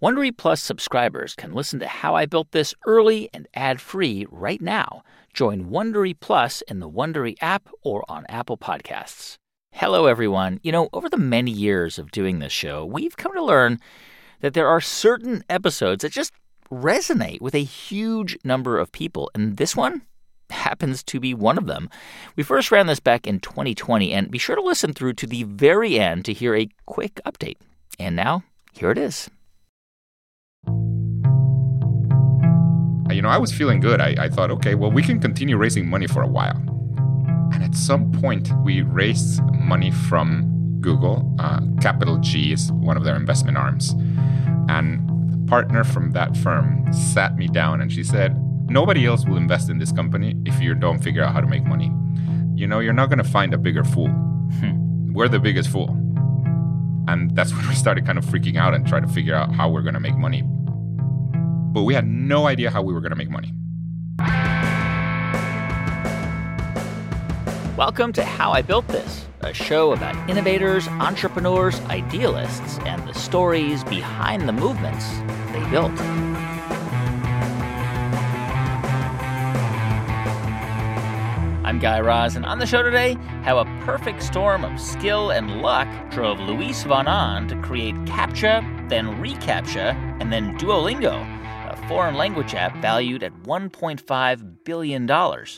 Wondery Plus subscribers can listen to How I Built This early and ad-free right now. Join Wondery Plus in the Wondery app or on Apple Podcasts. Hello, everyone. Over the many years of doing this show, we've come to learn that there are certain episodes that just resonate with a huge number of people, and this one happens to be one of them. We first ran this back in 2020, and be sure to listen through to the very end to hear a quick update. And now, here it is. I was feeling good. I thought, okay, well, we can continue raising money for a while. And at some point, we raised money from Google. Capital G is one of their investment arms. And the partner from that firm sat me down and she said, nobody else will invest in this company if you don't figure out how to make money. You're not going to find a bigger fool. We're the biggest fool. And that's when we started kind of freaking out and trying to figure out how we're going to make money. But we had no idea how we were going to make money. Welcome to How I Built This, a show about innovators, entrepreneurs, idealists, and the stories behind the movements they built. I'm Guy Raz, and on the show today, how a perfect storm of skill and luck drove Luis von Ahn to create CAPTCHA, then reCAPTCHA, and then Duolingo, a foreign language app valued at $1.5 billion.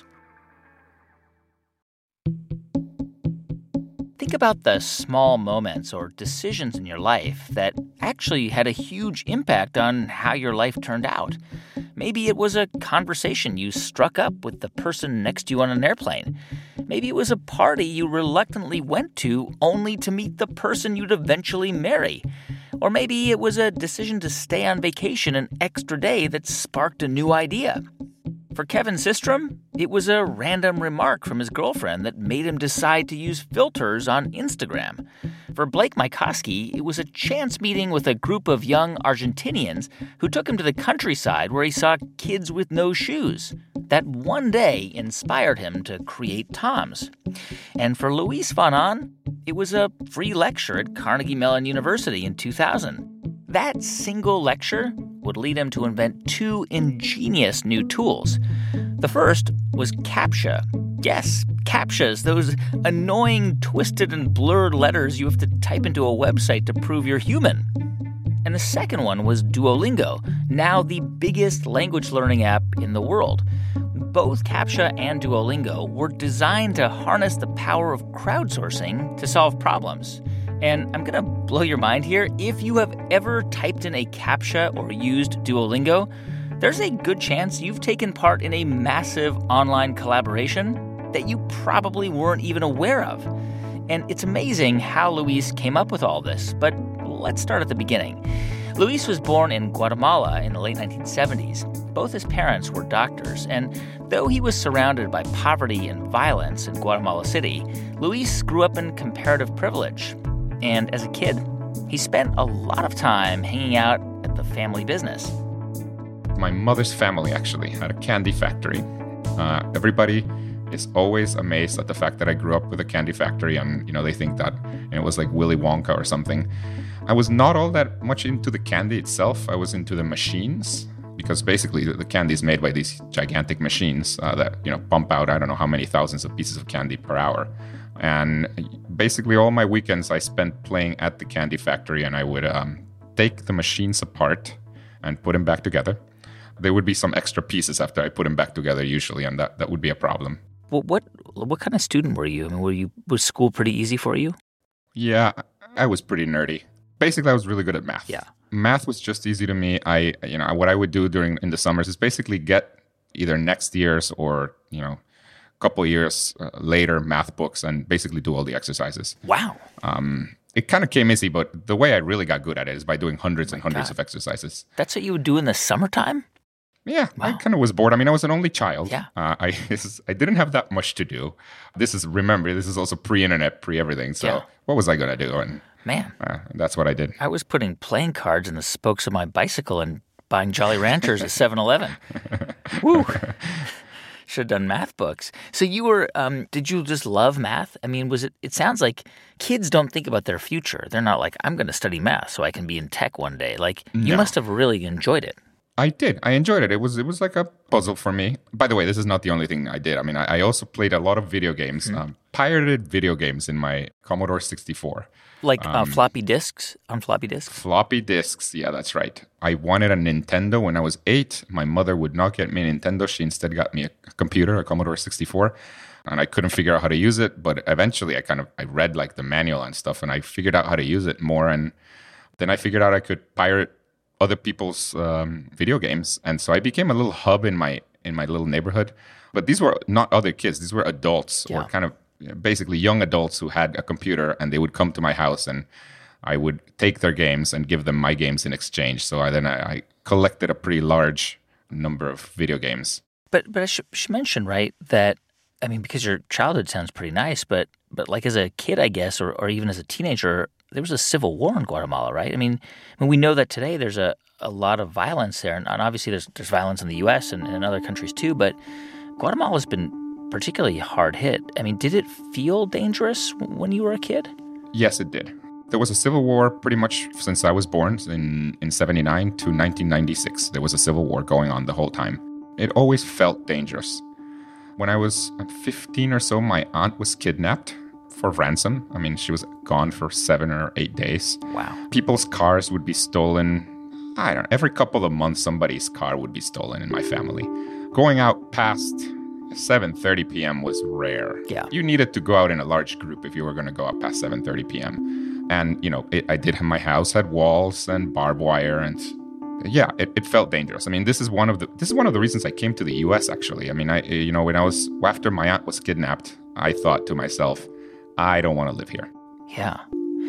Think about the small moments or decisions in your life that actually had a huge impact on how your life turned out. Maybe it was a conversation you struck up with the person next to you on an airplane. Maybe it was a party you reluctantly went to only to meet the person you'd eventually marry. Or maybe it was a decision to stay on vacation an extra day that sparked a new idea. For Kevin Systrom, it was a random remark from his girlfriend that made him decide to use filters on Instagram. For Blake Mycoskie, it was a chance meeting with a group of young Argentinians who took him to the countryside where he saw kids with no shoes. That one day inspired him to create Toms. And for Luis von Ahn, it was a free lecture at Carnegie Mellon University in 2000. That single lecture would lead him to invent two ingenious new tools. The first was CAPTCHA. Yes, CAPTCHAs, those annoying, twisted, and blurred letters you have to type into a website to prove you're human. And the second one was Duolingo, now the biggest language learning app in the world. Both CAPTCHA and Duolingo were designed to harness the power of crowdsourcing to solve problems. And I'm going to blow your mind here. If you have ever typed in a CAPTCHA or used Duolingo, there's a good chance you've taken part in a massive online collaboration that you probably weren't even aware of. And it's amazing how Luis came up with all this, but let's start at the beginning. Luis was born in Guatemala in the late 1970s. Both his parents were doctors, and though he was surrounded by poverty and violence in Guatemala City, Luis grew up in comparative privilege. And as a kid, he spent a lot of time hanging out at the family business. My mother's family actually had a candy factory. Everybody is always amazed at the fact that I grew up with a candy factory, and they think that it was like Willy Wonka or something. I was not all that much into the candy itself. I was into the machines, because basically the candy is made by these gigantic machines that pump out I don't know how many thousands of pieces of candy per hour. And basically all my weekends I spent playing at the candy factory, and I would take the machines apart and put them back together. There would be some extra pieces after I put them back together usually, and that would be a problem. Well, what kind of student were you? I mean, was school pretty easy for you? Yeah, I was pretty nerdy. Basically, I was really good at math. Yeah. Math was just easy to me. What I would do in the summers is basically get either next year's or, couple years later math books and basically do all the exercises. Wow. It kind of came easy, but the way I really got good at it is by doing hundreds and hundreds of exercises. That's what you would do in the summertime? Yeah, wow. I kind of was bored. I mean, I was an only child. Yeah. I didn't have that much to do. This is also pre-internet, pre-everything. So what was I going to do? And man, that's what I did. I was putting playing cards in the spokes of my bicycle and buying Jolly Ranchers at 7-Eleven. Woo. should have done math books. So you were, did you just love math? I mean, it sounds like kids don't think about their future. They're not like, I'm going to study math so I can be in tech one day. Like, you must have really enjoyed it. I did. I enjoyed it. It was like a puzzle for me. By the way, this is not the only thing I did. I mean, I also played a lot of video games, pirated video games in my Commodore 64. Like floppy disks on floppy disks? Floppy disks. Yeah, that's right. I wanted a Nintendo when I was 8. My mother would not get me a Nintendo. She instead got me a computer, a Commodore 64. And I couldn't figure out how to use it. But eventually I read like the manual and stuff, and I figured out how to use it more. And then I figured out I could pirate other people's video games, and so I became a little hub in my little neighborhood. But these were not other kids; these were adults, or kind of basically young adults who had a computer, and they would come to my house, and I would take their games and give them my games in exchange. So I collected a pretty large number of video games. But I should mention, right, that I mean, because your childhood sounds pretty nice, but like as a kid, I guess, or even as a teenager, there was a civil war in Guatemala, right? I mean, we know that today there's a lot of violence there, and obviously there's violence in the U.S. and in other countries too, but Guatemala's been particularly hard hit. I mean, did it feel dangerous when you were a kid? Yes, it did. There was a civil war pretty much since I was born in 79 to 1996. There was a civil war going on the whole time. It always felt dangerous. When I was 15 or so, my aunt was kidnapped for ransom. I mean, she was gone for 7 or 8 days. Wow. People's cars would be stolen. I don't know. Every couple of months, somebody's car would be stolen in my family. Going out past 7:30 p.m. was rare. Yeah. You needed to go out in a large group if you were going to go out past 7:30 p.m. And, my house had walls and barbed wire, and yeah, it felt dangerous. I mean, this is one of the reasons I came to the U.S. Actually. I mean, after my aunt was kidnapped, I thought to myself, I don't want to live here. Yeah.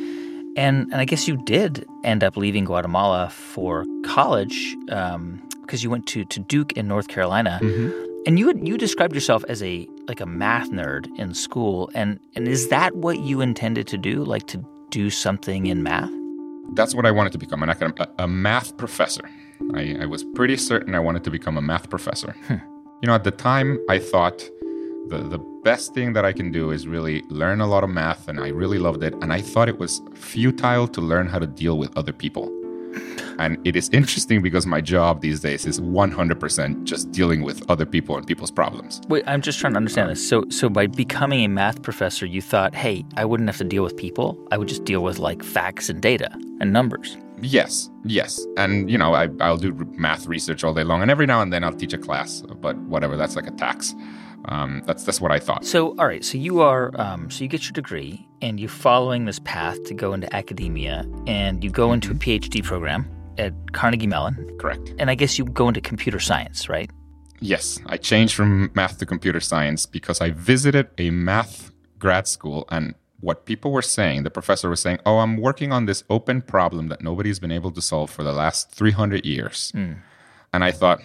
And I guess you did end up leaving Guatemala for college because you went to Duke in North Carolina. Mm-hmm. And you described yourself as a math nerd in school. And is that what you intended to do, like to do something in math? That's what I wanted to become, a math professor. I was pretty certain I wanted to become a math professor. At the time, I thought the best thing that I can do is really learn a lot of math, and I really loved it. And I thought it was futile to learn how to deal with other people. And it is interesting because my job these days is 100% just dealing with other people and people's problems. Wait, I'm just trying to understand this. So by becoming a math professor, you thought, hey, I wouldn't have to deal with people. I would just deal with like facts and data and numbers. Yes. And, I'll do math research all day long. And every now and then I'll teach a class. But whatever, that's like a tax. That's what I thought. So, all right. So you are, so you get your degree and you're following this path to go into academia, and you go into a PhD program at Carnegie Mellon. Correct. And I guess you go into computer science, right? Yes. I changed from math to computer science because I visited a math grad school, and what people were saying, the professor was saying, I'm working on this open problem that nobody's been able to solve for the last 300 years. And I thought,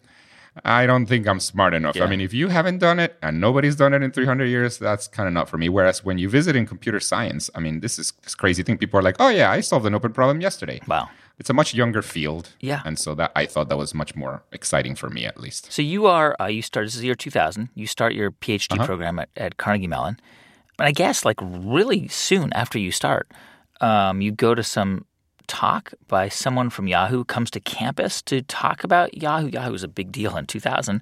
I don't think I'm smart enough. Yeah. I mean, if you haven't done it and nobody's done it in 300 years, that's kind of not for me. Whereas when you visit in computer science, I mean, this is this crazy thing. People are like, oh, yeah, I solved an open problem yesterday. Wow. It's a much younger field. Yeah. And so I thought that was much more exciting for me, at least. So this is the year 2000. You start your PhD program at Carnegie Mellon. And I guess like really soon after you start, you go to some talk by someone from Yahoo, comes to campus to talk about Yahoo. Yahoo was a big deal in 2000.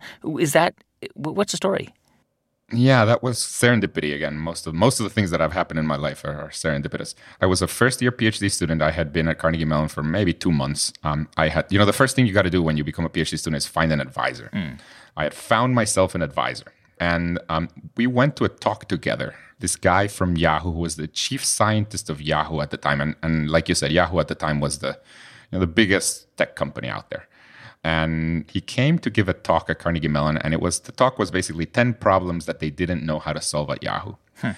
What's the story? Yeah, that was serendipity again. Most of the things that have happened in my life are serendipitous. I was a first-year PhD student. I had been at Carnegie Mellon for maybe 2 months. I had, the first thing you got to do when you become a PhD student is find an advisor. I had found myself an advisor, and we went to a talk together. This guy from Yahoo, who was the chief scientist of Yahoo at the time, and like you said, Yahoo at the time was the biggest tech company out there. And he came to give a talk at Carnegie Mellon, and the talk was basically 10 problems that they didn't know how to solve at Yahoo.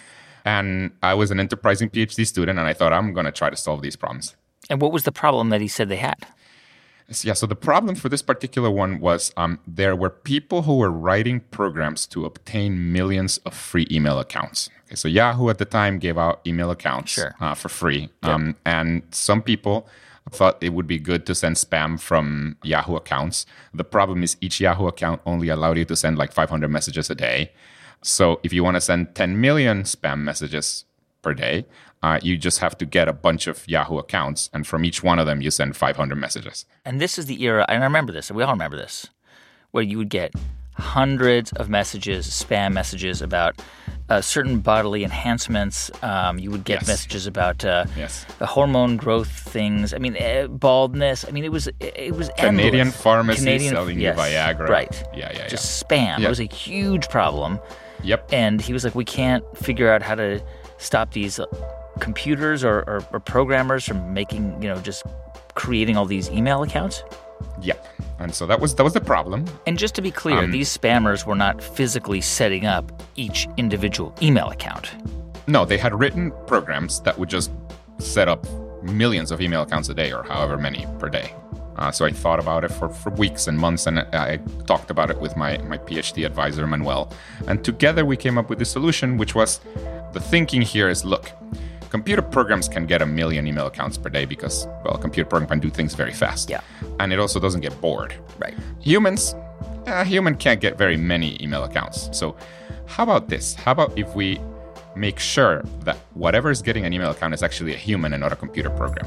And I was an enterprising PhD student, and I thought, I'm going to try to solve these problems. And what was the problem that he said they had? Yeah, so the problem for this particular one was there were people who were writing programs to obtain millions of free email accounts. Okay, so Yahoo at the time gave out email accounts for free. Yep. And some people thought it would be good to send spam from Yahoo accounts. The problem is each Yahoo account only allowed you to send like 500 messages a day. So if you want to send 10 million spam messages per day, you just have to get a bunch of Yahoo accounts, and from each one of them, you send 500 messages. And this is the era, and I remember this, we all remember this, where you would get hundreds of messages, spam messages about certain bodily enhancements. You would get messages about the hormone growth things. I mean, baldness. I mean, it was Canadian endless. pharmacy selling you Viagra. Right. Yeah. Just spam. It was a huge problem. Yep. And he was like, we can't figure out how to stop these computers or programmers from making, just creating all these email accounts. Yep. And so that was the problem. And just to be clear, these spammers were not physically setting up each individual email account. No, they had written programs that would just set up millions of email accounts a day or however many per day. So I thought about it for weeks and months, and I talked about it with my PhD advisor, Manuel. And together we came up with this solution, which was, the thinking here is, look, computer programs can get 1 million email accounts per day because, well, a computer program can do things very fast. Yeah. And it also doesn't get bored. Right. Humans, a human can't get very many email accounts. So how about this? How about if we make sure that whatever is getting an email account is actually a human and not a computer program?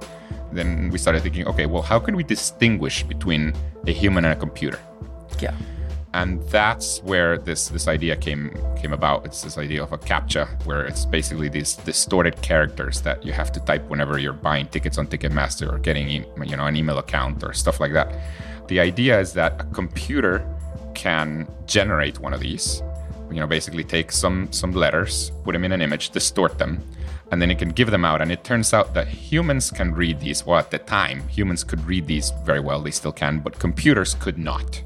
Then we started thinking, okay, well, how can we distinguish between a human and a computer? Yeah. And that's where this idea came about. It's this idea of a CAPTCHA, where it's basically these distorted characters that you have to type whenever you're buying tickets on Ticketmaster or getting an email account or stuff like that. The idea is that a computer can generate one of these, basically take some letters, put them in an image, distort them, and then it can give them out. And it turns out that humans can read these. Well, at the time, humans could read these very well. They still can, but computers could not.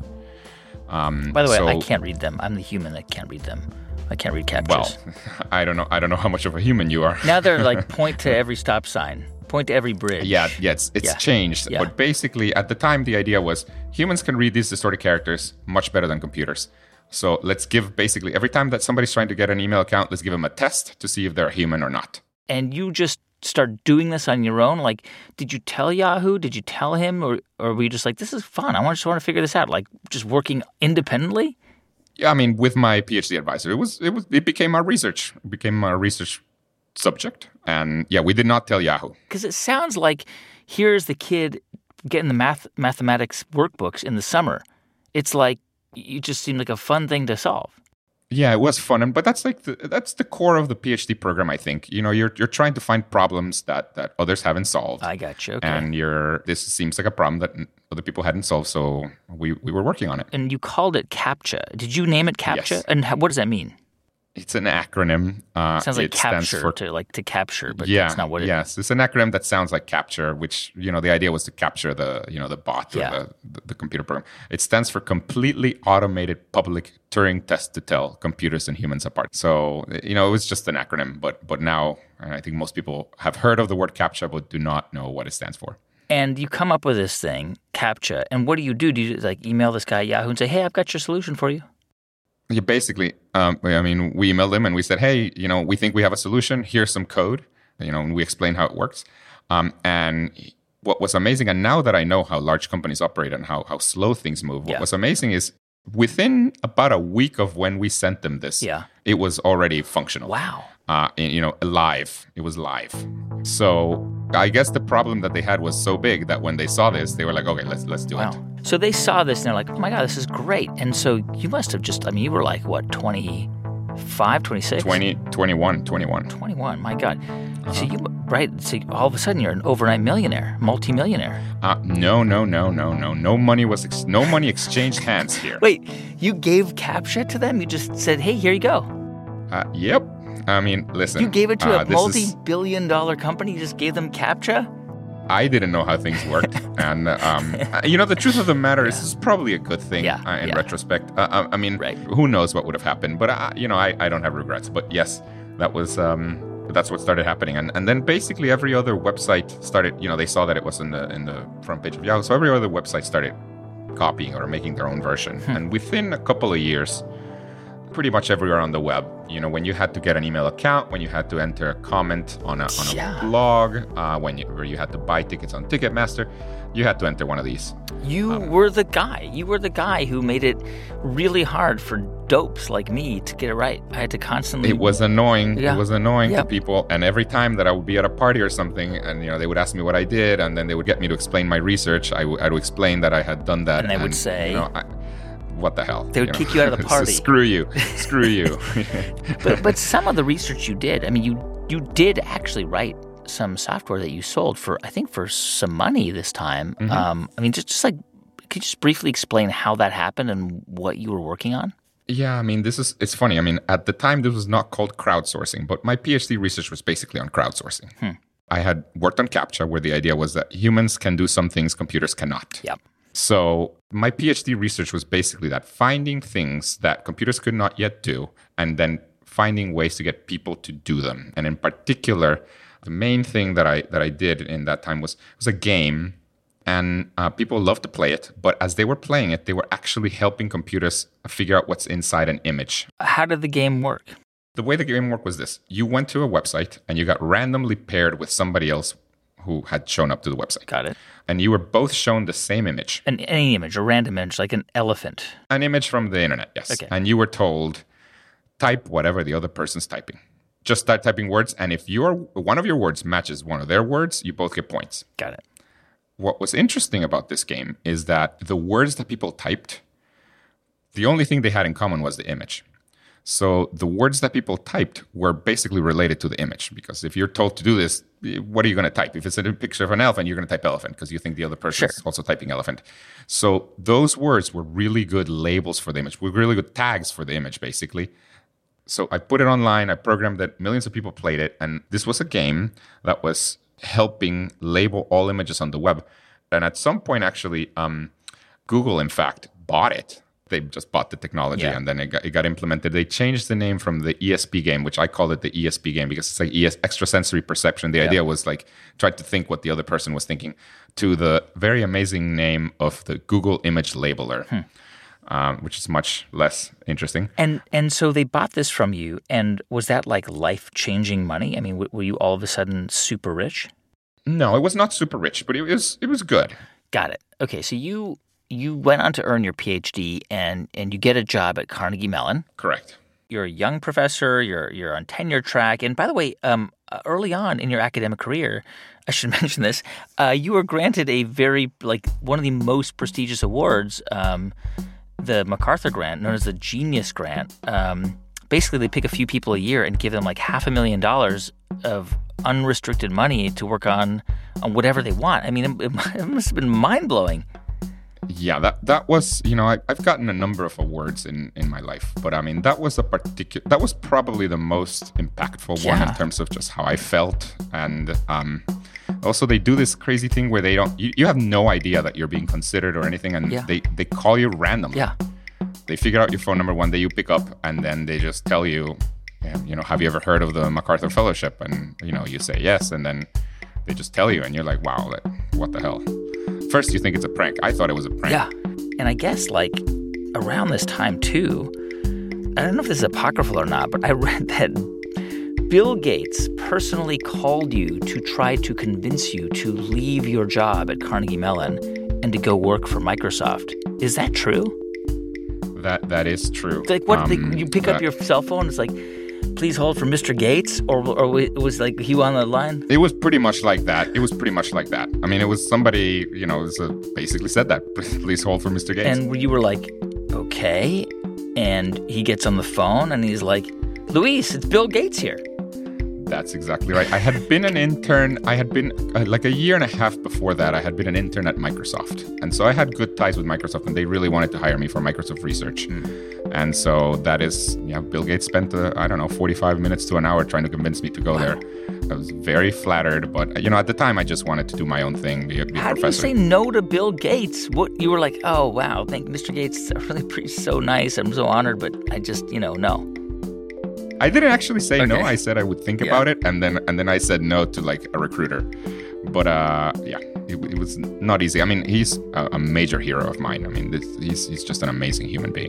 By the way, I can't read them. I'm the human that can't read them. I can't read CAPTCHAs. Well, I don't know how much of a human you are. Now they're like point to every stop sign, point to every bridge. Yeah, it's changed. Yeah. But basically, at the time, the idea was humans can read these distorted characters much better than computers. So let's give basically every time that somebody's trying to get an email account, let's give them a test to see if they're a human or not. And you just start doing this on your own? Like, did you tell Yahoo? Did you tell him? Or were you just like, this is fun. I just want to figure this out. Like, just working independently? Yeah, I mean, with my PhD advisor, it became our research. It became our research subject. And yeah, we did not tell Yahoo. Because it sounds like here's the kid getting the mathematics workbooks in the summer. It's like, it just seemed like a fun thing to solve. Yeah, it was fun, but that's the core of the PhD program. I think you're trying to find problems that others haven't solved. I got you. Okay. And this seems like a problem that other people hadn't solved, so we were working on it. And you called it CAPTCHA. Did you name it CAPTCHA? Yes. And what does that mean? It's an acronym. Sounds like capture, to capture, but that's not what it is. Yes, it's an acronym that sounds like capture, which, the idea was to capture the bot or the computer program. It stands for Completely Automated Public Turing Test to Tell Computers and Humans Apart. So, it was just an acronym, but now I think most people have heard of the word captcha, but do not know what it stands for. And you come up with this thing, CAPTCHA, and what do you do? Do you email this guy at Yahoo and say, hey, I've got your solution for you? Yeah, basically, we emailed him and we said, hey, we think we have a solution. Here's some code, and we explain how it works. And what was amazing, and now that I know how large companies operate and how slow things move, what was amazing is within about a week of when we sent them this, it was already functional. Wow. Live. It was live. So I guess the problem that they had was so big that when they saw this, they were like, okay, let's do it. So they saw this and they're like, oh my God, this is great. And so you must have you were like, what, 25, 26? 21. 21, my God. So so all of a sudden you're an overnight millionaire, multimillionaire. No. No money exchanged hands here. Wait, you gave CAPTCHA to them? You just said, hey, here you go. Yep. I mean, listen. You gave it to a multi-billion-dollar company? You just gave them CAPTCHA? I didn't know how things worked. And, the truth of the matter is this is probably a good thing in retrospect. Who knows what would have happened. But, I don't have regrets. But yes, that was that's what started happening. And then basically every other website started, they saw that it was in the front page of Yahoo. So every other website started copying or making their own version. And within a couple of years, pretty much everywhere on the web when you had to get an email account, when you had to enter a comment on a Yeah. blog, where you had to buy tickets on Ticketmaster, you had to enter one of these. You were the guy. You were the guy who made it really hard for dopes like me to get it right. I had to constantly... It was annoying. Yeah. It was annoying Yeah. to people. And every time that I would be at a party or something, and they would ask me what I did, and then they would get me to explain my research, I would explain that I had done that. And they would say... what the hell? They would kick you out of the party. Screw you. Screw you. But some of the research you did, I mean, you did actually write some software that you sold for, I think, for some money this time. Mm-hmm. I mean, just like, could you just briefly explain how that happened and what you were working on? Yeah, I mean, it's funny. I mean, at the time, this was not called crowdsourcing, but my PhD research was basically on crowdsourcing. I had worked on CAPTCHA, where the idea was that humans can do some things computers cannot. Yep. So my PhD research was basically that, finding things that computers could not yet do, and then finding ways to get people to do them. And in particular, the main thing that I did in that time was a game, and people loved to play it. But as they were playing it, they were actually helping computers figure out what's inside an image. How did the game work? The way the game worked was this. You went to a website, and you got randomly paired with somebody else who had shown up to the website. Got it. And you were both shown the same image. Any image, a random image, like an elephant. An image from the internet, yes. Okay. And you were told, type whatever the other person's typing. Just start typing words, and if one of your words matches one of their words, you both get points. Got it. What was interesting about this game is that the words that people typed, the only thing they had in common was the image. So the words that people typed were basically related to the image, because if you're told to do this, what are you going to type? If it's a picture of an elephant, you're going to type elephant because you think the other person is also typing elephant. So those words were really good labels for the image, were really good tags for the image, basically. So I put it online, I programmed it, millions of people played it, and this was a game that was helping label all images on the web. And at some point, actually, Google, in fact, bought it. They just bought the technology, and then it got implemented. They changed the name from the ESP game, which I call it the ESP game because it's like extrasensory perception. The idea was like try to think what the other person was thinking, to the very amazing name of the Google Image Labeler. Which is much less interesting. And so they bought this from you, and was that like life-changing money? I mean, were you all of a sudden super rich? No, it was not super rich, but it was good. Got it. Okay, so you went on to earn your PhD, and you get a job at Carnegie Mellon. Correct. You're a young professor. You're on tenure track. And by the way, early on in your academic career, I should mention this, you were granted a very, one of the most prestigious awards, the MacArthur Grant, known as the Genius Grant. Basically, they pick a few people a year and give them like $500,000 of unrestricted money to work on whatever they want. I mean, it must have been mind-blowing. Yeah, that was, I've gotten a number of awards in my life, but I mean, that was probably the most impactful one in terms of just how I felt. And also they do this crazy thing where you have no idea that you're being considered or anything, and they call you randomly. Yeah. They figure out your phone number one day, you pick up, and then they just tell you, have you ever heard of the MacArthur Fellowship? And, you say yes, and then they just tell you, and you're like, wow, what the hell? First, you think it's a prank. I thought it was a prank. Yeah. And I guess, around this time, too, I don't know if this is apocryphal or not, but I read that Bill Gates personally called you to try to convince you to leave your job at Carnegie Mellon and to go work for Microsoft. Is that true? That is true. You pick up your cell phone, it's like, please hold for Mr. Gates, or it was like he on the line? It was pretty much like that. I mean, it was somebody, basically said that, please hold for Mr. Gates. And you were like, okay. And he gets on the phone and he's like, Luis, it's Bill Gates here. That's exactly right. I had been an intern. I had been like a year and a half before that. I had been an intern at Microsoft. And so I had good ties with Microsoft, and they really wanted to hire me for Microsoft research. And so that is, Bill Gates spent, 45 minutes to an hour trying to convince me to go there. I was very flattered, but, at the time I just wanted to do my own thing, be a How professor. do you say no to Bill Gates? What, you were like, oh, wow, thank Mr. Gates. Really so nice. I'm so honored, but I just, no. I didn't actually say no. I said I would think about it, and then I said no to a recruiter. But it was not easy. I mean, he's a major hero of mine. I mean, he's just an amazing human being.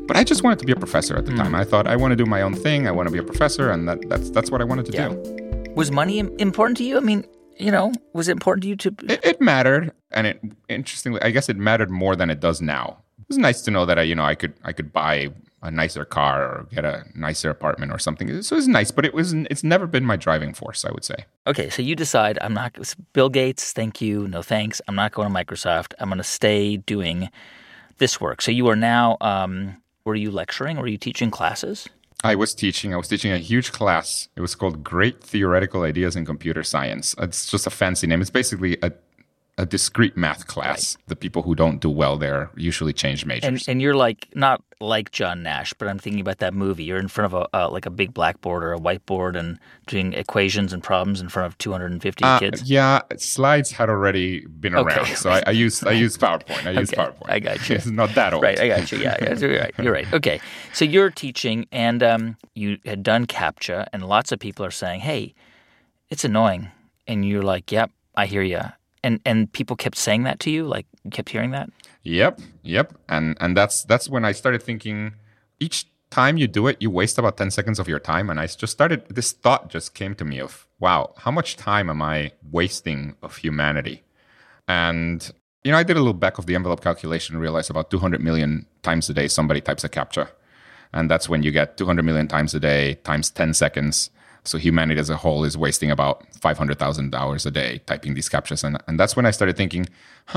But I just wanted to be a professor at the time. I thought, I want to do my own thing. I want to be a professor, and that's what I wanted to do. Was money important to you? I mean, was it important to you to... It mattered, and interestingly, I guess it mattered more than it does now. It was nice to know that I could buy a nicer car or get a nicer apartment or something. So it was nice, but it's never been my driving force, I would say. Okay, so you decide, I'm not... Bill Gates, thank you, no thanks. I'm not going to Microsoft. I'm going to stay doing this work. So you are now... were you lecturing? Were you teaching classes? I was teaching a huge class. It was called Great Theoretical Ideas in Computer Science. It's just a fancy name. It's basically a discrete math class. Right. The people who don't do well there usually change majors. And you're not like John Nash, but I'm thinking about that movie. You're in front of a big blackboard or a whiteboard and doing equations and problems in front of 250 kids. Yeah, slides had already been around, so I used PowerPoint. PowerPoint. I got you. It's not that old. Right, I got you. Yeah, you're right. Okay, so you're teaching, and you had done CAPTCHA, and lots of people are saying, "Hey, it's annoying," and you're like, "Yep, I hear you." And people kept saying that to you? Like, you kept hearing that? Yep. And that's when I started thinking, each time you do it, you waste about 10 seconds of your time. And I just started, this thought just came to me of, wow, how much time am I wasting of humanity? And, I did a little back of the envelope calculation and realized about 200 million times a day somebody types a CAPTCHA. And that's when you get 200 million times a day times 10 seconds. So humanity as a whole is wasting about 500,000 hours a day typing these CAPTCHAs. And that's when I started thinking,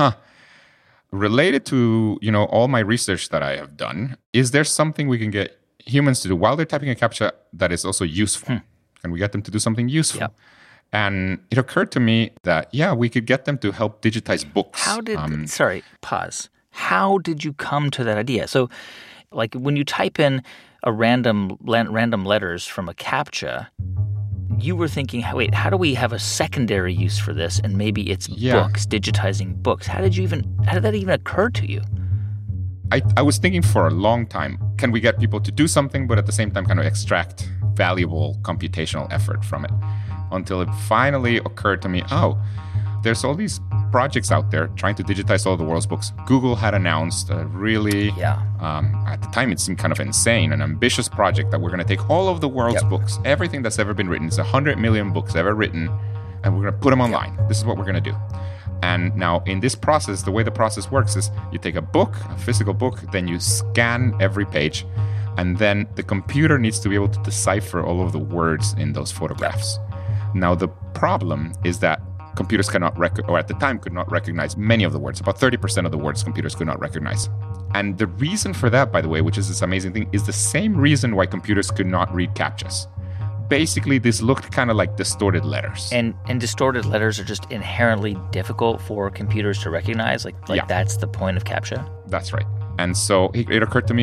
related to, all my research that I have done, is there something we can get humans to do while they're typing a CAPTCHA that is also useful? Can we get them to do something useful? Yep. And it occurred to me that, we could get them to help digitize books. Sorry, pause. How did you come to that idea? So, like, when you type in a random letters from a CAPTCHA, you were thinking, wait, how do we have a secondary use for this? And maybe it's books, digitizing books. How did that even occur to you? I was thinking for a long time, can we get people to do something, but at the same time kind of extract valuable computational effort from it? Until it finally occurred to me, there's all these projects out there trying to digitize all the world's books. Google had announced a really, at the time it seemed kind of insane, an ambitious project that we're going to take all of the world's books, everything that's ever been written, it's 100 million books ever written, and we're going to put them online. This is what we're going to do. And now in this process, the way the process works is you take a book, a physical book, then you scan every page, and then the computer needs to be able to decipher all of the words in those photographs. Now the problem is that computers cannot at the time could not recognize many of the words. About 30% of the words computers could not recognize. And the reason for that, by the way, which is this amazing thing, is the same reason why computers could not read CAPTCHAs. Basically, this looked kind of like distorted letters. And distorted letters are just inherently difficult for computers to recognize? Like that's the point of CAPTCHA? That's right. And so it occurred to me,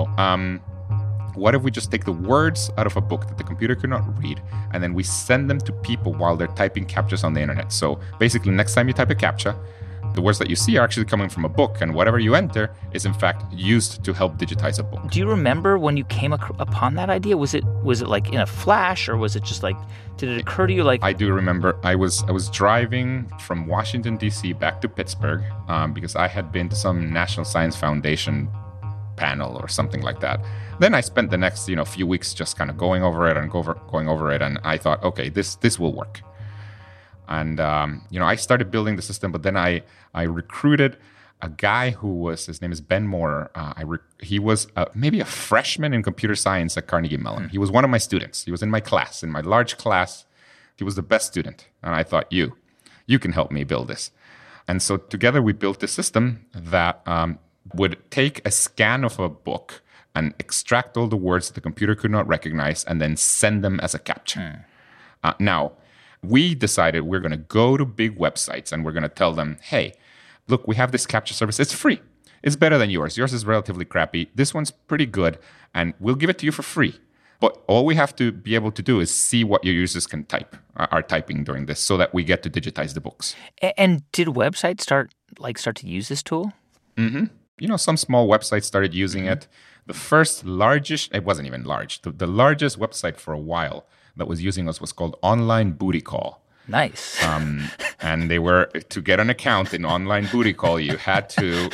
what if we just take the words out of a book that the computer could not read, and then we send them to people while they're typing CAPTCHAs on the internet? So basically, next time you type a CAPTCHA, the words that you see are actually coming from a book, and whatever you enter is in fact used to help digitize a book. Do you remember when you came upon that idea? Was it like in a flash, or was it just like, did it occur to you like... I do remember. I was driving from Washington, D.C. back to Pittsburgh because I had been to some National Science Foundation panel or something like that. Then I spent the next few weeks just kind of going over it, and I thought, okay, this will work. And I started building the system, but then I recruited a guy his name is Ben Moore. He was maybe a freshman in computer science at Carnegie Mellon. He was one of my students. He was in my class, in my large class. He was the best student, and I thought, you can help me build this. And so together we built this system that would take a scan of a book and extract all the words that the computer could not recognize and then send them as a CAPTCHA. Now, we decided we're going to go to big websites and we're going to tell them, hey, look, we have this CAPTCHA service. It's free. It's better than yours. Yours is relatively crappy. This one's pretty good, and we'll give it to you for free. But all we have to be able to do is see what your users are typing during this, so that we get to digitize the books. And did websites start to use this tool? Mm-hmm. Some small websites started using it. The first largest, it wasn't even large, the largest website for a while that was using us was called Online Booty Call. Nice. And they were, to get an account in Online Booty Call, you had to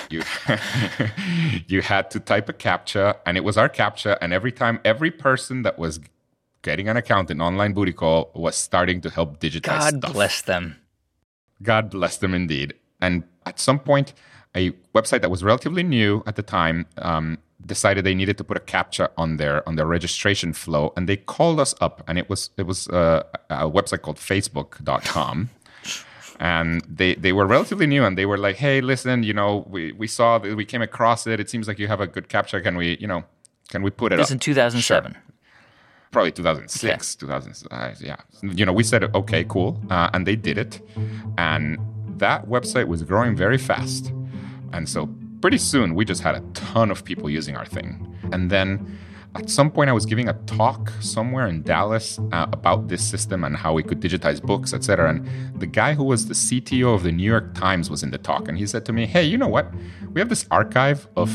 you had to type a CAPTCHA, and it was our CAPTCHA. And every person that was getting an account in Online Booty Call was starting to help digitize stuff. God bless them. God bless them indeed. And at some point, a website that was relatively new at the time decided they needed to put a CAPTCHA on their registration flow, and they called us up, and it was a website called Facebook.com. And they were relatively new, and they were like, "Hey, listen, we saw that, we came across it. It seems like you have a good CAPTCHA. Can we put it up?" This in 2007. Sure. Probably 2006, okay. 2000. Yeah. We said, okay, cool, and they did it, and that website was growing very fast, and so pretty soon we just had a ton of people using our thing. And then at some point I was giving a talk somewhere in Dallas about this system and how we could digitize books, etc. And the guy who was the CTO of the New York Times was in the talk, and he said to me, "Hey, you know what? We have this archive of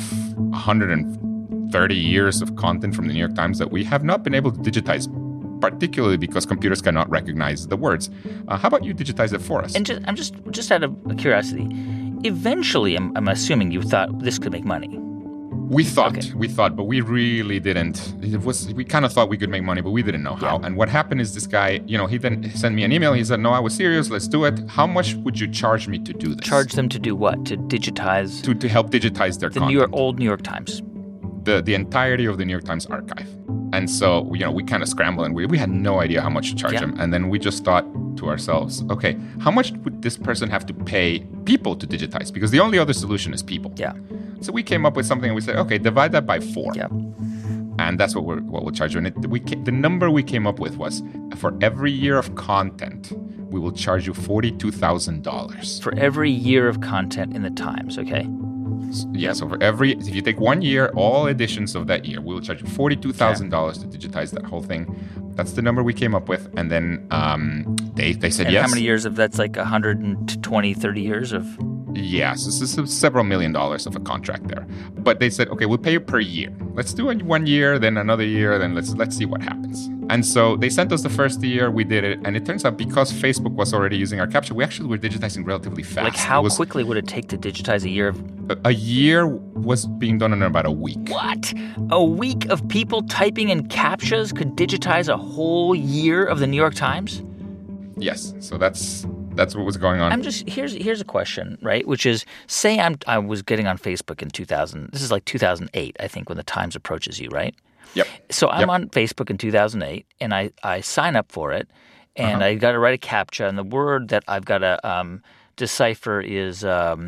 130 years of content from the New York Times that we have not been able to digitize, particularly because computers cannot recognize the words. How about you digitize it for us?" And I'm just out of curiosity. Eventually, I'm assuming you thought this could make money. We thought, but we really didn't. We kind of thought we could make money, but we didn't know how. Yeah. And what happened is this guy, he then sent me an email. He said, "No, I was serious. Let's do it. How much would you charge me to do this?" Charge them to do what? To digitize? To help digitize their content. The old New York Times. The entirety of the New York Times archive. And so, we kind of scrambled, and we had no idea how much to charge them. And then we just thought to ourselves, okay, how much would this person have to pay people to digitize? Because the only other solution is people. Yeah. So we came up with something, and we said, okay, divide that by 4. Yeah. And that's what we'll charge you. And the number we came up with was, for every year of content, we will charge you $42,000. For every year of content in the Times, okay? Yeah, so if you take 1 year, all editions of that year, we will charge you $42,000 to digitize that whole thing. That's the number we came up with. And then they said yes. How many years of that's like 120, 30 years of? Yes, this is several $1 million of a contract there. But they said, okay, we'll pay you per year. Let's do it 1 year, then another year, then let's see what happens. And so they sent us the first year, we did it, and it turns out because Facebook was already using our CAPTCHA, we actually were digitizing relatively fast. Like how quickly would it take to digitize a year of? A year was being done in about a week. What? A week of people typing in CAPTCHAs could digitize a whole year of the New York Times? Yes, so that's what was going on. Here's a question, right? Which is, say I was getting on Facebook in 2000. This is like 2008, I think, when the Times approaches you, right? Yep. So I'm on Facebook in 2008, and I sign up for it, and I got to write a CAPTCHA, and the word that I've got to decipher is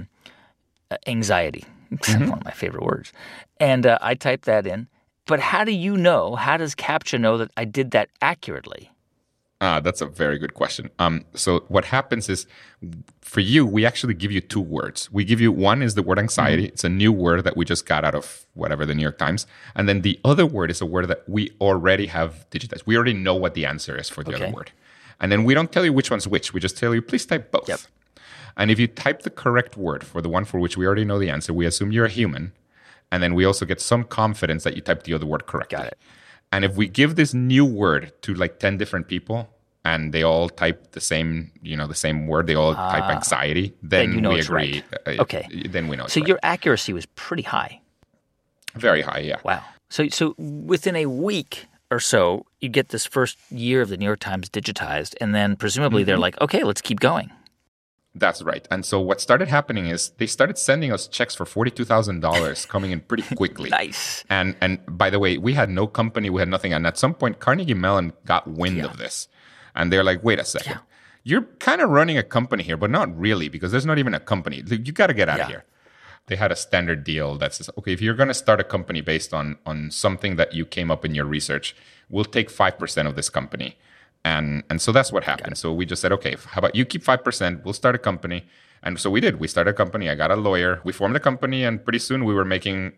anxiety. One of my favorite words. And I type that in. But how does CAPTCHA know that I did that accurately? That's a very good question. So what happens is, for you, we actually give you 2 words. We give you, one is the word anxiety. It's a new word that we just got out of whatever, the New York Times. And then the other word is a word that we already have digitized. We already know what the answer is for the other word. And then we don't tell you which one's which. We just tell you, please type both. Yep. And if you type the correct word for the one for which we already know the answer, we assume you're a human. And then we also get some confidence that you typed the other word correctly. Got it. And if we give this new word to like 10 different people, and they all type the same word, they all type anxiety, then we agree. Right. Okay. Then we know. So your accuracy was pretty high. Very high, yeah. Wow. So within a week or so, you get this first year of the New York Times digitized, and then presumably they're like, okay, let's keep going. That's right. And so what started happening is they started sending us checks for $42,000 coming in pretty quickly. Nice. And by the way, we had no company, we had nothing. And at some point, Carnegie Mellon got wind of this. And they're like, wait a second. Yeah. You're kind of running a company here, but not really, because there's not even a company. You got to get out of here. They had a standard deal that says, okay, if you're going to start a company based on something that you came up in your research, we'll take 5% of this company. And so that's what happened. So we just said, okay, how about you keep 5%, we'll start a company. And so we did. We started a company. I got a lawyer. We formed a company, and pretty soon we were making,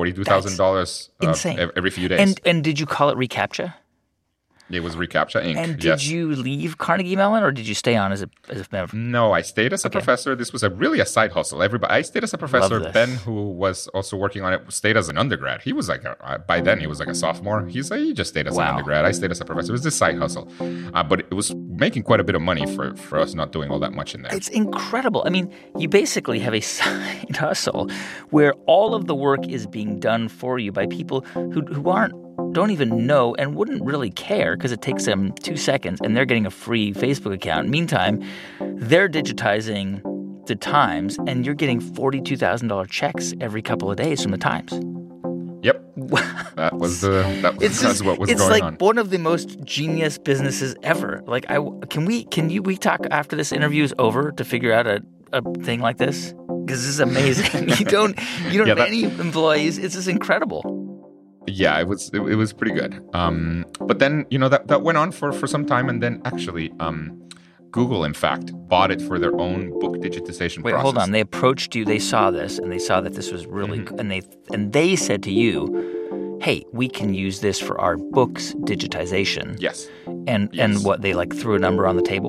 $42,000 every few days. And did you call it reCAPTCHA? It was reCAPTCHA Inc. And did you leave Carnegie Mellon, or did you stay on as a member? No, I stayed as a professor. This was really a side hustle. I stayed as a professor. Ben, who was also working on it, stayed as an undergrad. He was then he was like a sophomore. He just stayed as an undergrad. I stayed as a professor. It was this side hustle. But it was making quite a bit of money for us not doing all that much in there. It's incredible. I mean, you basically have a side hustle where all of the work is being done for you by people who don't even know and wouldn't really care because it takes them 2 seconds and they're getting a free Facebook account. Meantime, they're digitizing the Times and you're getting $42,000 checks every couple of days from the Times. Yep. That was what was going on. It's like one of the most genius businesses ever. Like, can we talk after this interview is over to figure out a thing like this? Because this is amazing. You don't have any employees. It's just incredible. Yeah, it was pretty good. But then, that went on for some time, and then actually Google, in fact, bought it for their own book digitization process. Wait, hold on. They approached you. They saw this, and they saw that this was really and they said to you, hey, we can use this for our books digitization. Yes. And what, they threw a number on the table?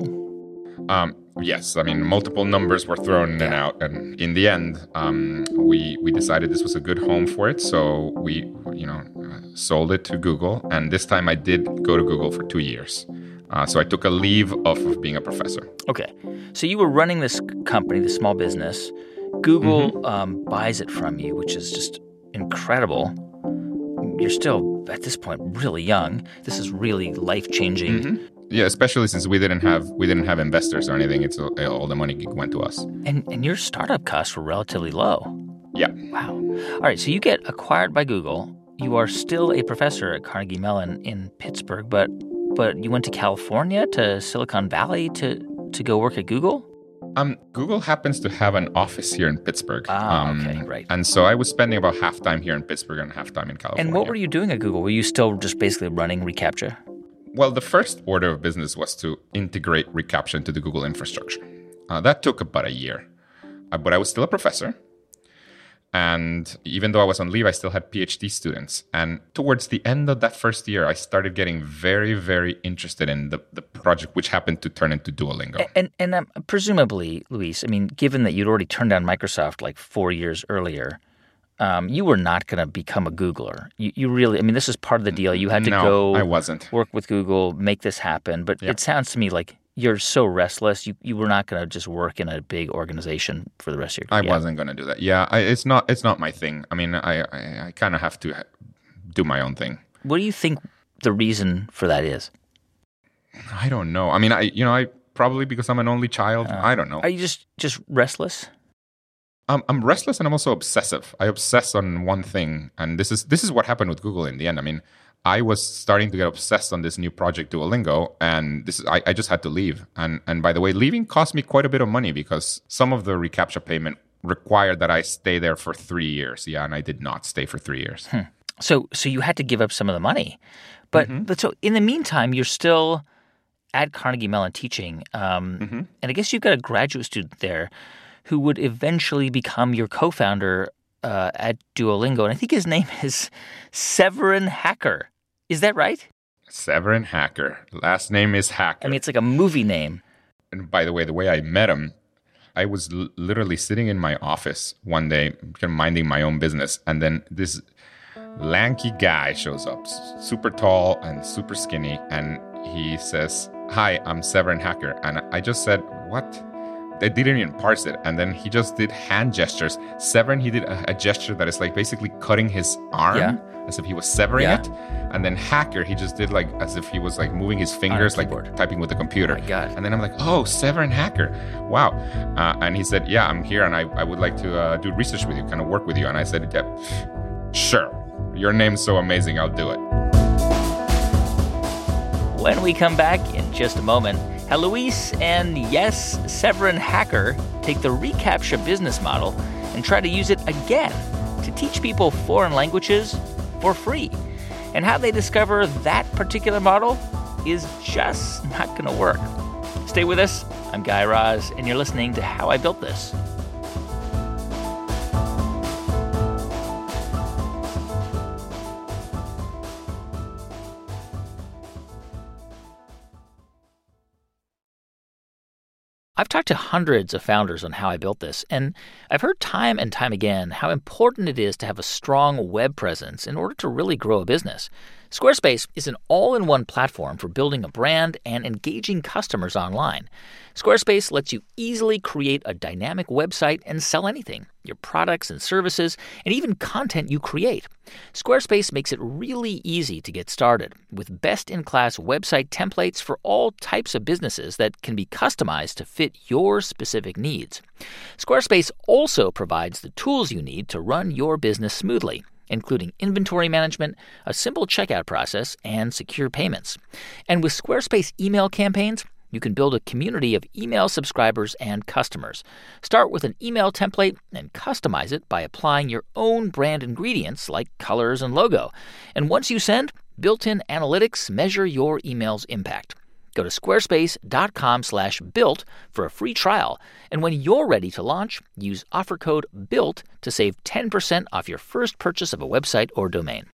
Yes. I mean, multiple numbers were thrown in and out. And in the end, we decided this was a good home for it. So we, sold it to Google. And this time I did go to Google for 2 years. So I took a leave of being a professor. Okay. So you were running this company, this small business. Google buys it from you, which is just incredible. You're still, at this point, really young. This is really life-changing. Mm-hmm. Yeah, especially since we didn't have investors or anything. It's all the money went to us. And your startup costs were relatively low. Yeah. Wow. All right, so you get acquired by Google. You are still a professor at Carnegie Mellon in Pittsburgh, but you went to California, to Silicon Valley to go work at Google? Google happens to have an office here in Pittsburgh. Okay, right. And so I was spending about half time here in Pittsburgh and half time in California. And what were you doing at Google? Were you still just basically running reCAPTCHA? Well, the first order of business was to integrate reCAPTCHA into the Google infrastructure. That took about a year. But I was still a professor. And even though I was on leave, I still had PhD students. And towards the end of that first year, I started getting very, very interested in the project, which happened to turn into Duolingo. And presumably, Luis, I mean, given that you'd already turned down Microsoft 4 years earlier, you were not going to become a Googler. You really, I mean, this is part of the deal. You had to I wasn't. Work with Google, make this happen. But It sounds to me like you're so restless. You were not going to just work in a big organization for the rest of your life. I wasn't going to do that. Yeah, it's not my thing. I mean, I kind of have to do my own thing. What do you think the reason for that is? I don't know. I mean, I probably because I'm an only child. I don't know. Are you just restless? I'm restless and I'm also obsessive. I obsess on one thing, and this is what happened with Google in the end. I mean, I was starting to get obsessed on this new project Duolingo, and I just had to leave. And by the way, leaving cost me quite a bit of money because some of the reCAPTCHA payment required that I stay there for 3 years. Yeah, and I did not stay for 3 years. So you had to give up some of the money, but so in the meantime, you're still at Carnegie Mellon teaching, and I guess you've got a graduate student there who would eventually become your co-founder at Duolingo. And I think his name is Severin Hacker. Is that right? Severin Hacker. Last name is Hacker. I mean, it's like a movie name. And by the way I met him, I was literally sitting in my office one day, kind of minding my own business. And then this lanky guy shows up, super tall and super skinny. And he says, "Hi, I'm Severin Hacker." And I just said, "What?" They didn't even parse it. And then he just did hand gestures. Severin, he did a gesture that is basically cutting his arm as if he was severing it. And then Hacker, he just did as if he was moving his fingers, typing with the computer. Oh my God. And then I'm like, oh, Severin Hacker. Wow. And he said, yeah, I'm here and I would like to do research with you, kind of work with you. And I said, yeah, sure. Your name's so amazing, I'll do it. When we come back in just a moment, how Luis and, yes, Severin Hacker take the reCAPTCHA business model and try to use it again to teach people foreign languages for free, and how they discover that particular model is just not going to work. Stay with us. I'm Guy Raz, and you're listening to How I Built This. I've talked to hundreds of founders on how I built this, and I've heard time and time again how important it is to have a strong web presence in order to really grow a business. Squarespace is an all-in-one platform for building a brand and engaging customers online. Squarespace lets you easily create a dynamic website and sell anything, your products and services, and even content you create. Squarespace makes it really easy to get started with best-in-class website templates for all types of businesses that can be customized to fit your specific needs. Squarespace also provides the tools you need to run your business smoothly, including inventory management, a simple checkout process, and secure payments. And with Squarespace email campaigns, you can build a community of email subscribers and customers. Start with an email template and customize it by applying your own brand ingredients like colors and logo. And once you send, built-in analytics measure your email's impact. Go to squarespace.com/built for a free trial. And when you're ready to launch, use offer code BUILT to save 10% off your first purchase of a website or domain.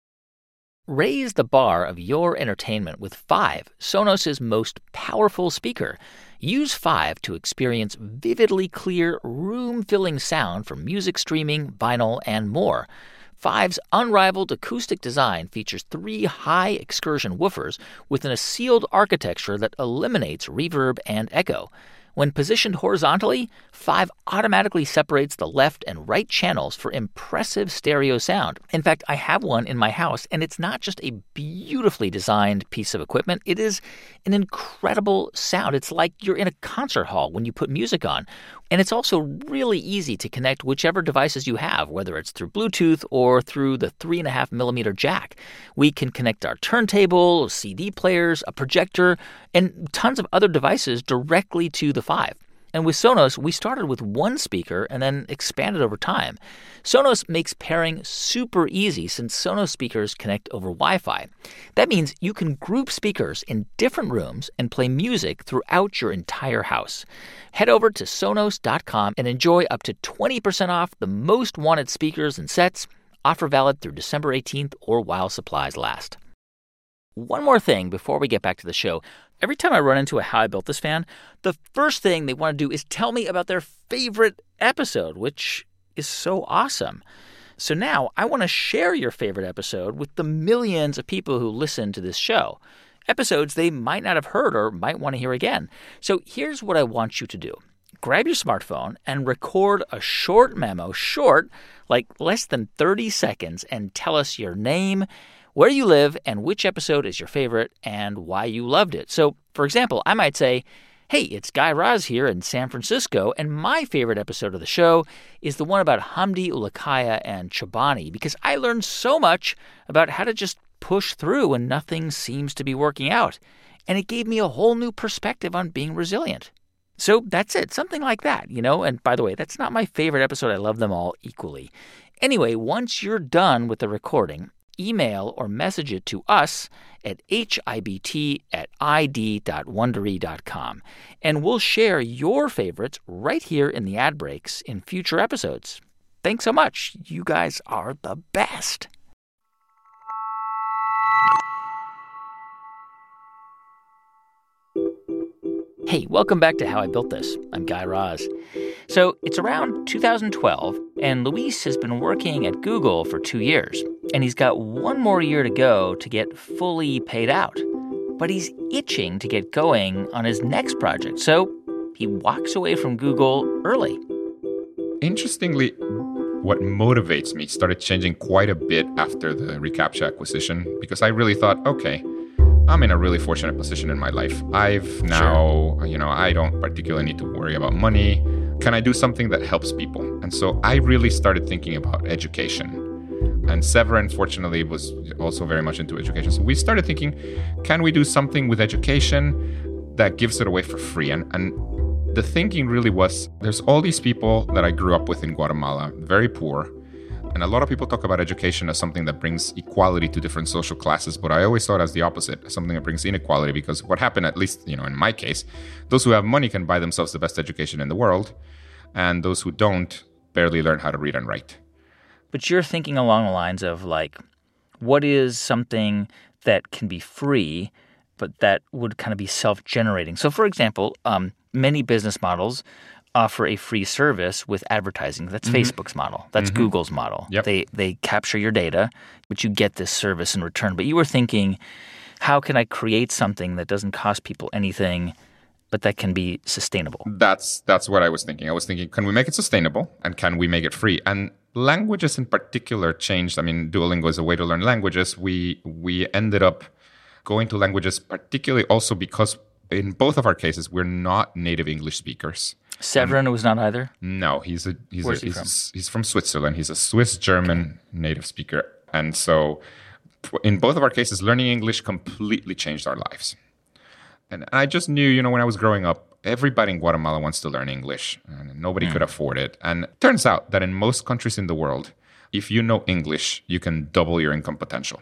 Raise the bar of your entertainment with Five, Sonos' most powerful speaker. Use Five to experience vividly clear, room-filling sound for music streaming, vinyl, and more. Five's unrivaled acoustic design features 3 high-excursion woofers within a sealed architecture that eliminates reverb and echo. When positioned horizontally, Five automatically separates the left and right channels for impressive stereo sound. In fact, I have one in my house, and it's not just a beautifully designed piece of equipment. It is an incredible sound. It's like you're in a concert hall when you put music on. And it's also really easy to connect whichever devices you have, whether it's through Bluetooth or through the 3.5mm jack. We can connect our turntable, CD players, a projector, and tons of other devices directly to the Five. And with Sonos, we started with one speaker and then expanded over time. Sonos makes pairing super easy since Sonos speakers connect over Wi-Fi. That means you can group speakers in different rooms and play music throughout your entire house. Head over to Sonos.com and enjoy up to 20% off the most wanted speakers and sets. Offer valid through December 18th or while supplies last. One more thing before we get back to the show. Every time I run into a How I Built This fan, the first thing they want to do is tell me about their favorite episode, which is so awesome. So now I want to share your favorite episode with the millions of people who listen to this show. Episodes they might not have heard or might want to hear again. So here's what I want you to do. Grab your smartphone and record a short memo, like less than 30 seconds, and tell us your name, where you live, and which episode is your favorite and why you loved it. So, for example, I might say, hey, it's Guy Raz here in San Francisco, and my favorite episode of the show is the one about Hamdi Ulukaya and Chobani, because I learned so much about how to just push through when nothing seems to be working out. And it gave me a whole new perspective on being resilient. So that's it, something like that, And by the way, that's not my favorite episode. I love them all equally. Anyway, once you're done with the recording, email or message it to us at hibt@id.wondery.com. And we'll share your favorites right here in the ad breaks in future episodes. Thanks so much. You guys are the best. Hey, welcome back to How I Built This. I'm Guy Raz. So it's around 2012, and Luis has been working at Google for 2 years, and he's got 1 more year to go to get fully paid out. But he's itching to get going on his next project, so he walks away from Google early. Interestingly, what motivates me started changing quite a bit after the reCAPTCHA acquisition, because I really thought, okay, I'm in a really fortunate position in my life. I've now, I don't particularly need to worry about money. Can I do something that helps people? And so I really started thinking about education. And Severin, fortunately, was also very much into education. So we started thinking, can we do something with education that gives it away for free? And the thinking really was, there's all these people that I grew up with in Guatemala, very poor. And a lot of people talk about education as something that brings equality to different social classes, but I always saw it as the opposite, as something that brings inequality, because what happened, at least, in my case, those who have money can buy themselves the best education in the world, and those who don't barely learn how to read and write. But you're thinking along the lines of, what is something that can be free, but that would kind of be self-generating? So, for example, many business models offer a free service with advertising. That's Facebook's model. That's Google's model. Yep. They capture your data, but you get this service in return. But you were thinking, how can I create something that doesn't cost people anything, but that can be sustainable? That's what I was thinking. I was thinking, can we make it sustainable and can we make it free? And languages in particular changed. I mean, Duolingo is a way to learn languages. We ended up going to languages, particularly also because in both of our cases, we're not native English speakers. Severin was not either? No, he's from Switzerland. He's a Swiss-German native speaker. And so in both of our cases, learning English completely changed our lives. And I just knew, when I was growing up, everybody in Guatemala wants to learn English, and nobody could afford it. And it turns out that in most countries in the world, if you know English, you can double your income potential.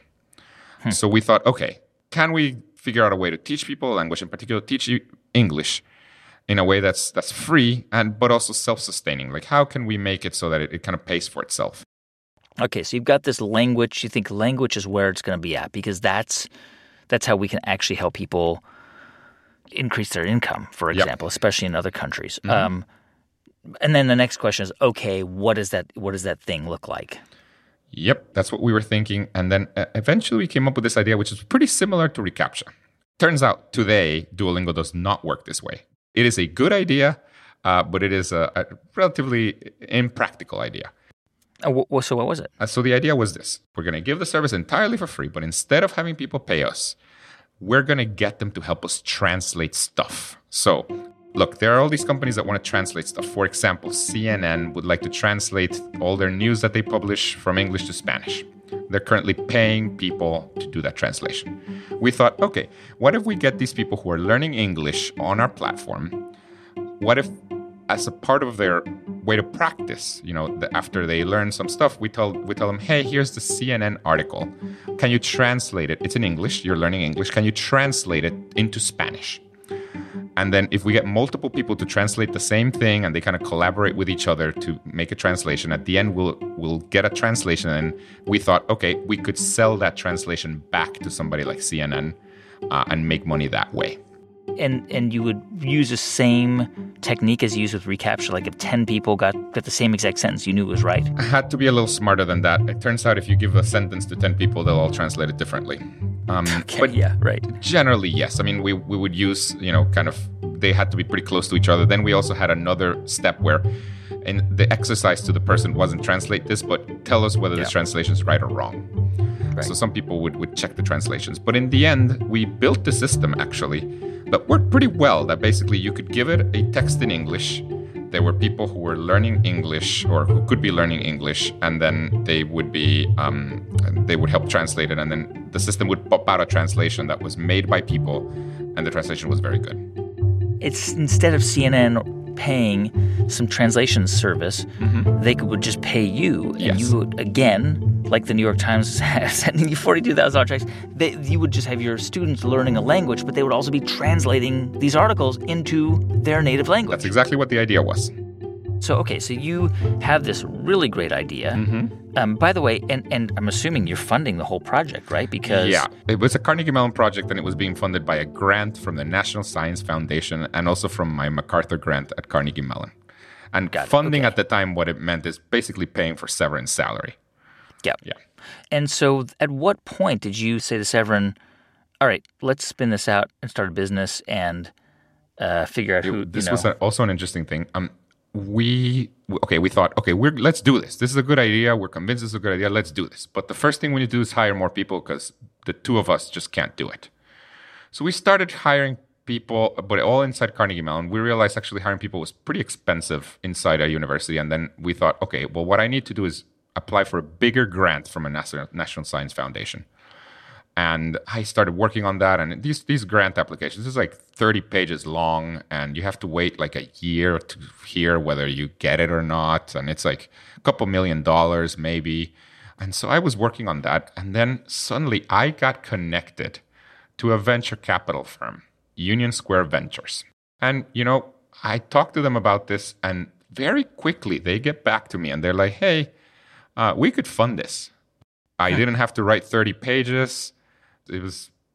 So we thought, okay, can we figure out a way to teach people a language, in particular, teach you English in a way that's free but also self-sustaining? Like, how can we make it so that it kind of pays for itself? Okay, so you've got this language. You think language is where it's going to be at because that's how we can actually help people increase their income, for example, especially in other countries. And then the next question is, okay, what does that thing look like? Yep, that's what we were thinking. And then eventually we came up with this idea, which is pretty similar to reCAPTCHA. Turns out today, Duolingo does not work this way. It is a good idea, but it is a relatively impractical idea. So what was it? So the idea was this. We're going to give the service entirely for free, but instead of having people pay us, we're going to get them to help us translate stuff. So look, there are all these companies that want to translate stuff. For example, CNN would like to translate all their news that they publish from English to Spanish. They're currently paying people to do that translation. We thought, okay, what if we get these people who are learning English on our platform? What if, as a part of their way to practice, after they learn some stuff, we tell them, hey, here's the CNN article. Can you translate it? It's in English. You're learning English. Can you translate it into Spanish? And then if we get multiple people to translate the same thing and they kind of collaborate with each other to make a translation, at the end we'll get a translation. And we thought, okay, we could sell that translation back to somebody like CNN and make money that way. And you would use the same technique as you used with reCAPTCHA, like if 10 people got the same exact sentence, you knew it was right? I had to be a little smarter than that. It turns out if you give a sentence to 10 people, they'll all translate it differently. But yeah, right. Generally, yes. I mean, we would use, they had to be pretty close to each other. Then we also had another step where the exercise to the person wasn't translate this, but tell us whether this translation is right or wrong. Right. So some people would check the translations. But in the end, we built the system, actually, that worked pretty well, that basically you could give it a text in English. There were people who were learning English or who could be learning English, and then they would help translate it. And then the system would pop out a translation that was made by people, and the translation was very good. It's instead of CNN paying some translation service, they would just pay you. And you would, again, like the New York Times sending you $42,000 checks, you would just have your students learning a language, but they would also be translating these articles into their native language. That's exactly what the idea was. So you have this really great idea. By the way, and I'm assuming you're funding the whole project, right? Because yeah, it was a Carnegie Mellon project, and it was being funded by a grant from the National Science Foundation and also from my MacArthur grant at Carnegie Mellon. And funding at the time, what it meant is basically paying for Severin's salary. Yeah. And so at what point did you say to Severin, all right, let's spin this out and start a business and figure out who, This was also an interesting thing. We thought, let's do this. This is a good idea. We're convinced this is a good idea. Let's do this. But the first thing we need to do is hire more people because the two of us just can't do it. So we started hiring people, but all inside Carnegie Mellon. We realized actually hiring people was pretty expensive inside a university. And then we thought, okay, well, what I need to do is apply for a bigger grant from a National Science Foundation. And I started working on that. And these grant applications, this is like 30 pages long, and you have to wait like a year to hear whether you get it or not. And it's like a couple $1 million maybe. And so I was working on that. And then suddenly I got connected to a venture capital firm, Union Square Ventures. And, I talked to them about this, and very quickly they get back to me and they're like, hey, we could fund this. I didn't have to write 30 pages. It was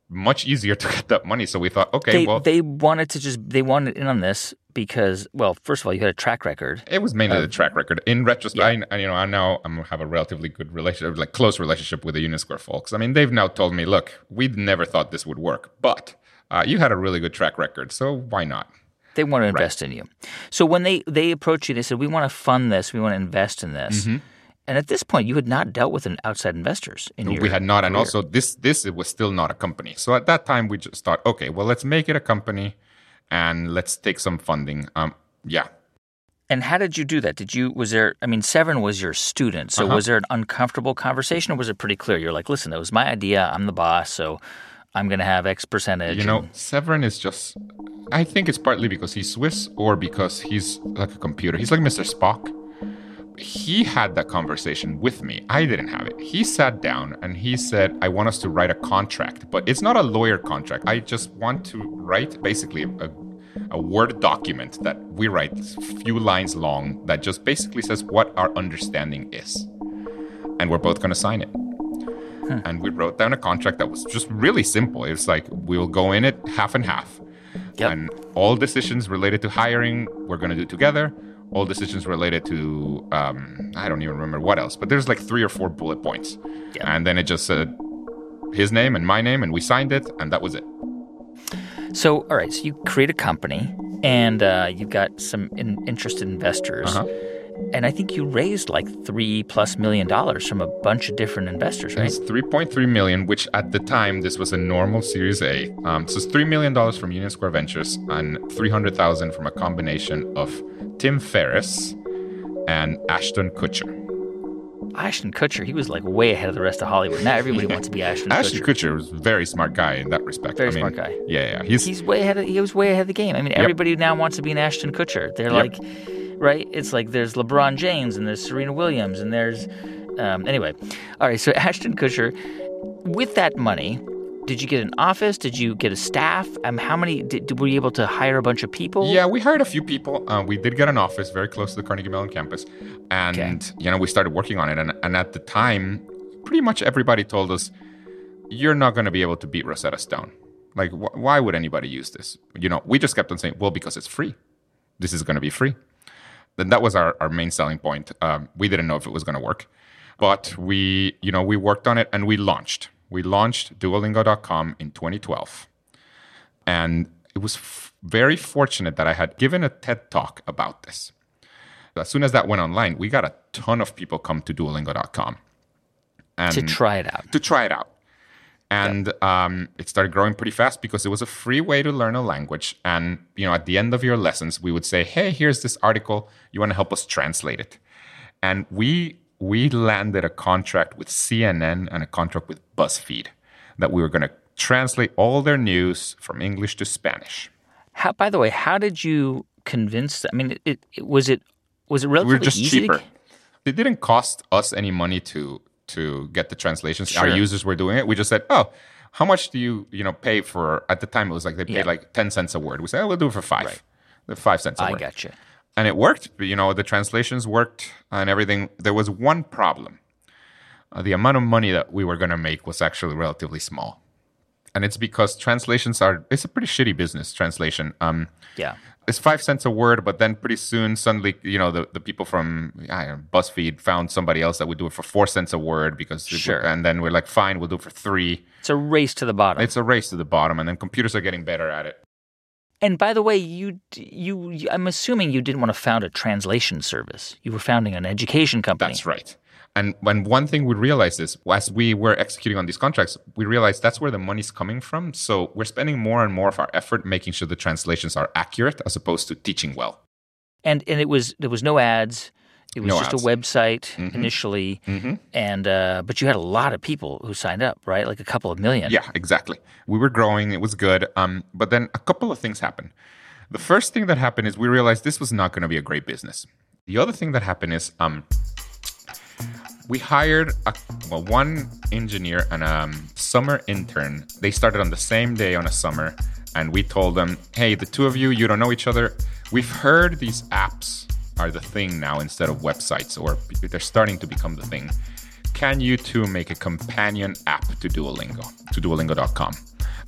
much easier to get that money. So we thought, okay, they wanted in on this because, well, first of all, you had a track record. It was mainly the track record. In retrospect, I now have a relatively good relationship, like close relationship with the Union Square folks. I mean, they've now told me, look, we never thought this would work, but you had a really good track record, so why not? They want to invest in you. So when they approached you, they said, we want to fund this, we want to invest in this. Mm-hmm. And at this point, you had not dealt with outside investors in your We had not. career. And also, this it was still not a company. So at that time, we just thought, okay, well, let's make it a company and let's take some funding. Yeah. And how did you do that? Severin was your student. So was there an uncomfortable conversation or was it pretty clear? You're like, listen, that was my idea. I'm the boss. So I'm going to have X percentage. Severin is just, I think it's partly because he's Swiss or because he's like a computer. He's like Mr. Spock. He had that conversation with me. I didn't have it. He sat down and he said, I want us to write a contract, but it's not a lawyer contract. I just want to write basically a Word document that we write a few lines long that just basically says what our understanding is. And we're both going to sign it. And we wrote down a contract that was just really simple. It's like, we'll go in it half and half. Yep. And all decisions related to hiring, we're going to do together. All decisions related to, I don't even remember what else, but there's like 3 or 4 bullet points. Yep. And then it just said his name and my name, and we signed it, and that was it. So, all right, so you create a company, and you've got some interested investors. And I think you raised like $3+ million from a bunch of different investors, right? It's $3.3 million, which at the time, this was a normal Series A. So it's $3 million from Union Square Ventures and $300,000 from a combination of Tim Ferriss and Ashton Kutcher. Ashton Kutcher, he was like way ahead of the rest of Hollywood. Now everybody wants to be Ashton Kutcher. Ashton Kutcher was a very smart guy in that respect. Smart guy. Yeah. He was way ahead of the game. I mean, everybody now wants to be an Ashton Kutcher. They're like, right? It's like there's LeBron James and there's Serena Williams and there's anyway. All right, so Ashton Kutcher, with that money, did you get an office? Did you get a staff? How many were you able to hire a bunch of people? Yeah, we hired a few people. We did get an office very close to the Carnegie Mellon campus. And, we started working on it. And at the time, pretty much everybody told us, you're not going to be able to beat Rosetta Stone. Like, why would anybody use this? We just kept on saying, well, because it's free. This is going to be free. Then that was our main selling point. We didn't know if it was going to work. But we worked on it and we launched. We launched Duolingo.com in 2012. And it was very fortunate that I had given a TED Talk about this. As soon as that went online, we got a ton of people come to Duolingo.com. To try it out. And it started growing pretty fast because it was a free way to learn a language. And, at the end of your lessons, we would say, hey, here's this article. You want to help us translate it? And we landed a contract with CNN and a contract with BuzzFeed that we were going to translate all their news from English to Spanish. By the way, how did you convince them? I mean, was it relatively we were just easy cheaper. It didn't cost us any money to get the translations. Sure. Our users were doing it. We just said, oh, how much do you pay for, at the time it was like they paid like 10 cents a word. We said, we'll do it for 5. Right. 5 cents a word. I gotcha. And it worked. The translations worked and everything. There was one problem. The amount of money that we were going to make was actually relatively small. And it's because translations it's a pretty shitty business, translation. It's 5 cents a word, but then pretty soon, suddenly, the people from BuzzFeed found somebody else that would do it for 4 cents a word and then we're like, fine, we'll do it for 3. It's a race to the bottom. And then computers are getting better at it. And by the way, you I'm assuming you didn't want to found a translation service. You were founding an education company. That's right. And when one thing we realized is, as we were executing on these contracts, we realized that's where the money's coming from. So we're spending more and more of our effort making sure the translations are accurate as opposed to teaching well. And there was no ads. It was just a website initially, and but you had a lot of people who signed up, right? Like a couple of million. Yeah, exactly. We were growing. It was good. But then a couple of things happened. The first thing that happened is we realized this was not going to be a great business. The other thing that happened is we hired one engineer and a summer intern. They started on the same day on a summer, and we told them, hey, the two of you don't know each other. We've heard these apps are the thing now instead of websites, or they're starting to become the thing. Can you two make a companion app to Duolingo, to Duolingo.com?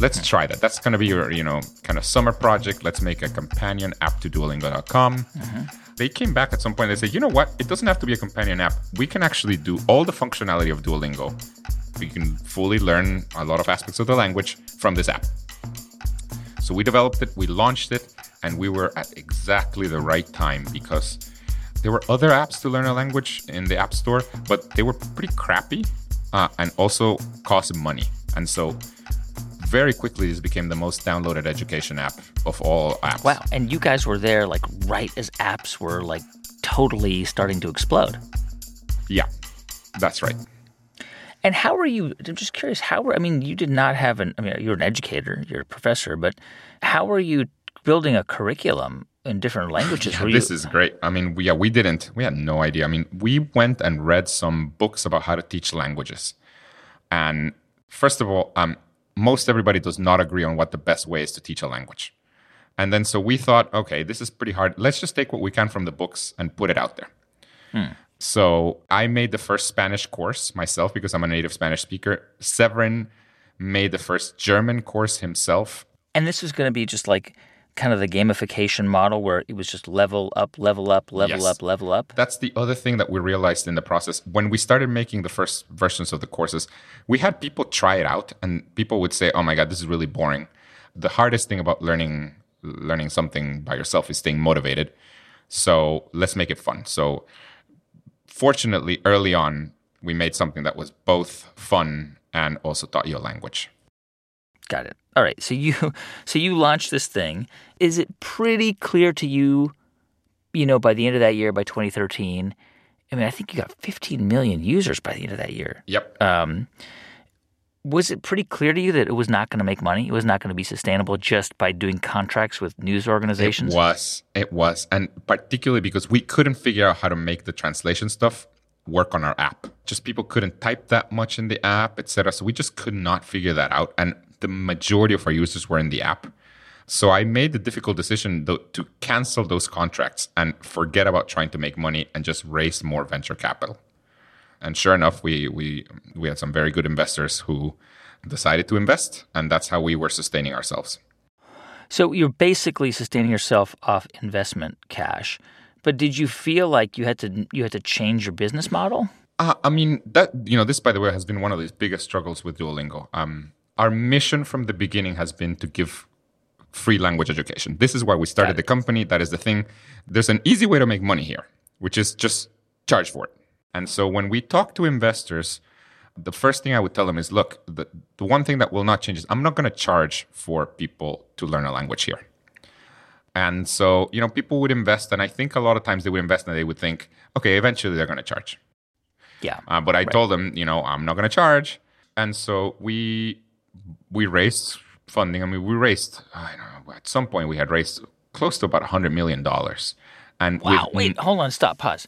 Let's try that. That's going to be your, kind of summer project. Let's make a companion app to Duolingo.com. They came back at some point. They said, you know what? It doesn't have to be a companion app. We can actually do all the functionality of Duolingo. We can fully learn a lot of aspects of the language from this app. So we developed it, we launched it, and we were at exactly the right time because there were other apps to learn a language in the App Store, but they were pretty crappy and also cost money. And so very quickly, this became the most downloaded education app of all apps. Wow. And you guys were there like right as apps were like totally starting to explode. Yeah, that's right. And how were you, I'm just curious, you did not have you're an educator, you're a professor, but how were you building a curriculum in different languages? This is great. We had no idea. We went and read some books about how to teach languages. And first of all, most everybody does not agree on what the best way is to teach a language. And then so we thought, okay, this is pretty hard. Let's just take what we can from the books and put it out there. So I made the first Spanish course myself because I'm a native Spanish speaker. Severin made the first German course himself. And this was going to be just like kind of the gamification model where it was just level up, level up, level up, level up. That's the other thing that we realized in the process. When we started making the first versions of the courses, we had people try it out and people would say, oh my God, this is really boring. The hardest thing about learning something by yourself is staying motivated. So let's make it fun. So fortunately, early on, we made something that was both fun and also taught you a language. Got it. All right. So you launched this thing. Is it pretty clear to you, by the end of that year, by 2013? I think you got 15 million users by the end of that year. Yep. Was it pretty clear to you that it was not going to make money? It was not going to be sustainable just by doing contracts with news organizations? It was. And particularly because we couldn't figure out how to make the translation stuff work on our app. Just people couldn't type that much in the app, etc. So we just could not figure that out. And the majority of our users were in the app. So I made the difficult decision to cancel those contracts and forget about trying to make money and just raise more venture capital. And sure enough, we had some very good investors who decided to invest, and that's how we were sustaining ourselves. So you're basically sustaining yourself off investment cash. But did you feel like you had to change your business model? This, by the way, has been one of the biggest struggles with Duolingo. Our mission from the beginning has been to give free language education. This is why we started the company. That is the thing. There's an easy way to make money here, which is just charge for it. And so when we talk to investors, the first thing I would tell them is, look, the one thing that will not change is I'm not going to charge for people to learn a language here. And so, people would invest, and I think a lot of times they would invest and they would think, okay, eventually they're going to charge. Yeah. But I told them, I'm not going to charge. And so we raised funding. We raised, at some point we had raised close to about $100 million. And wow. Wait, hold on, stop, pause.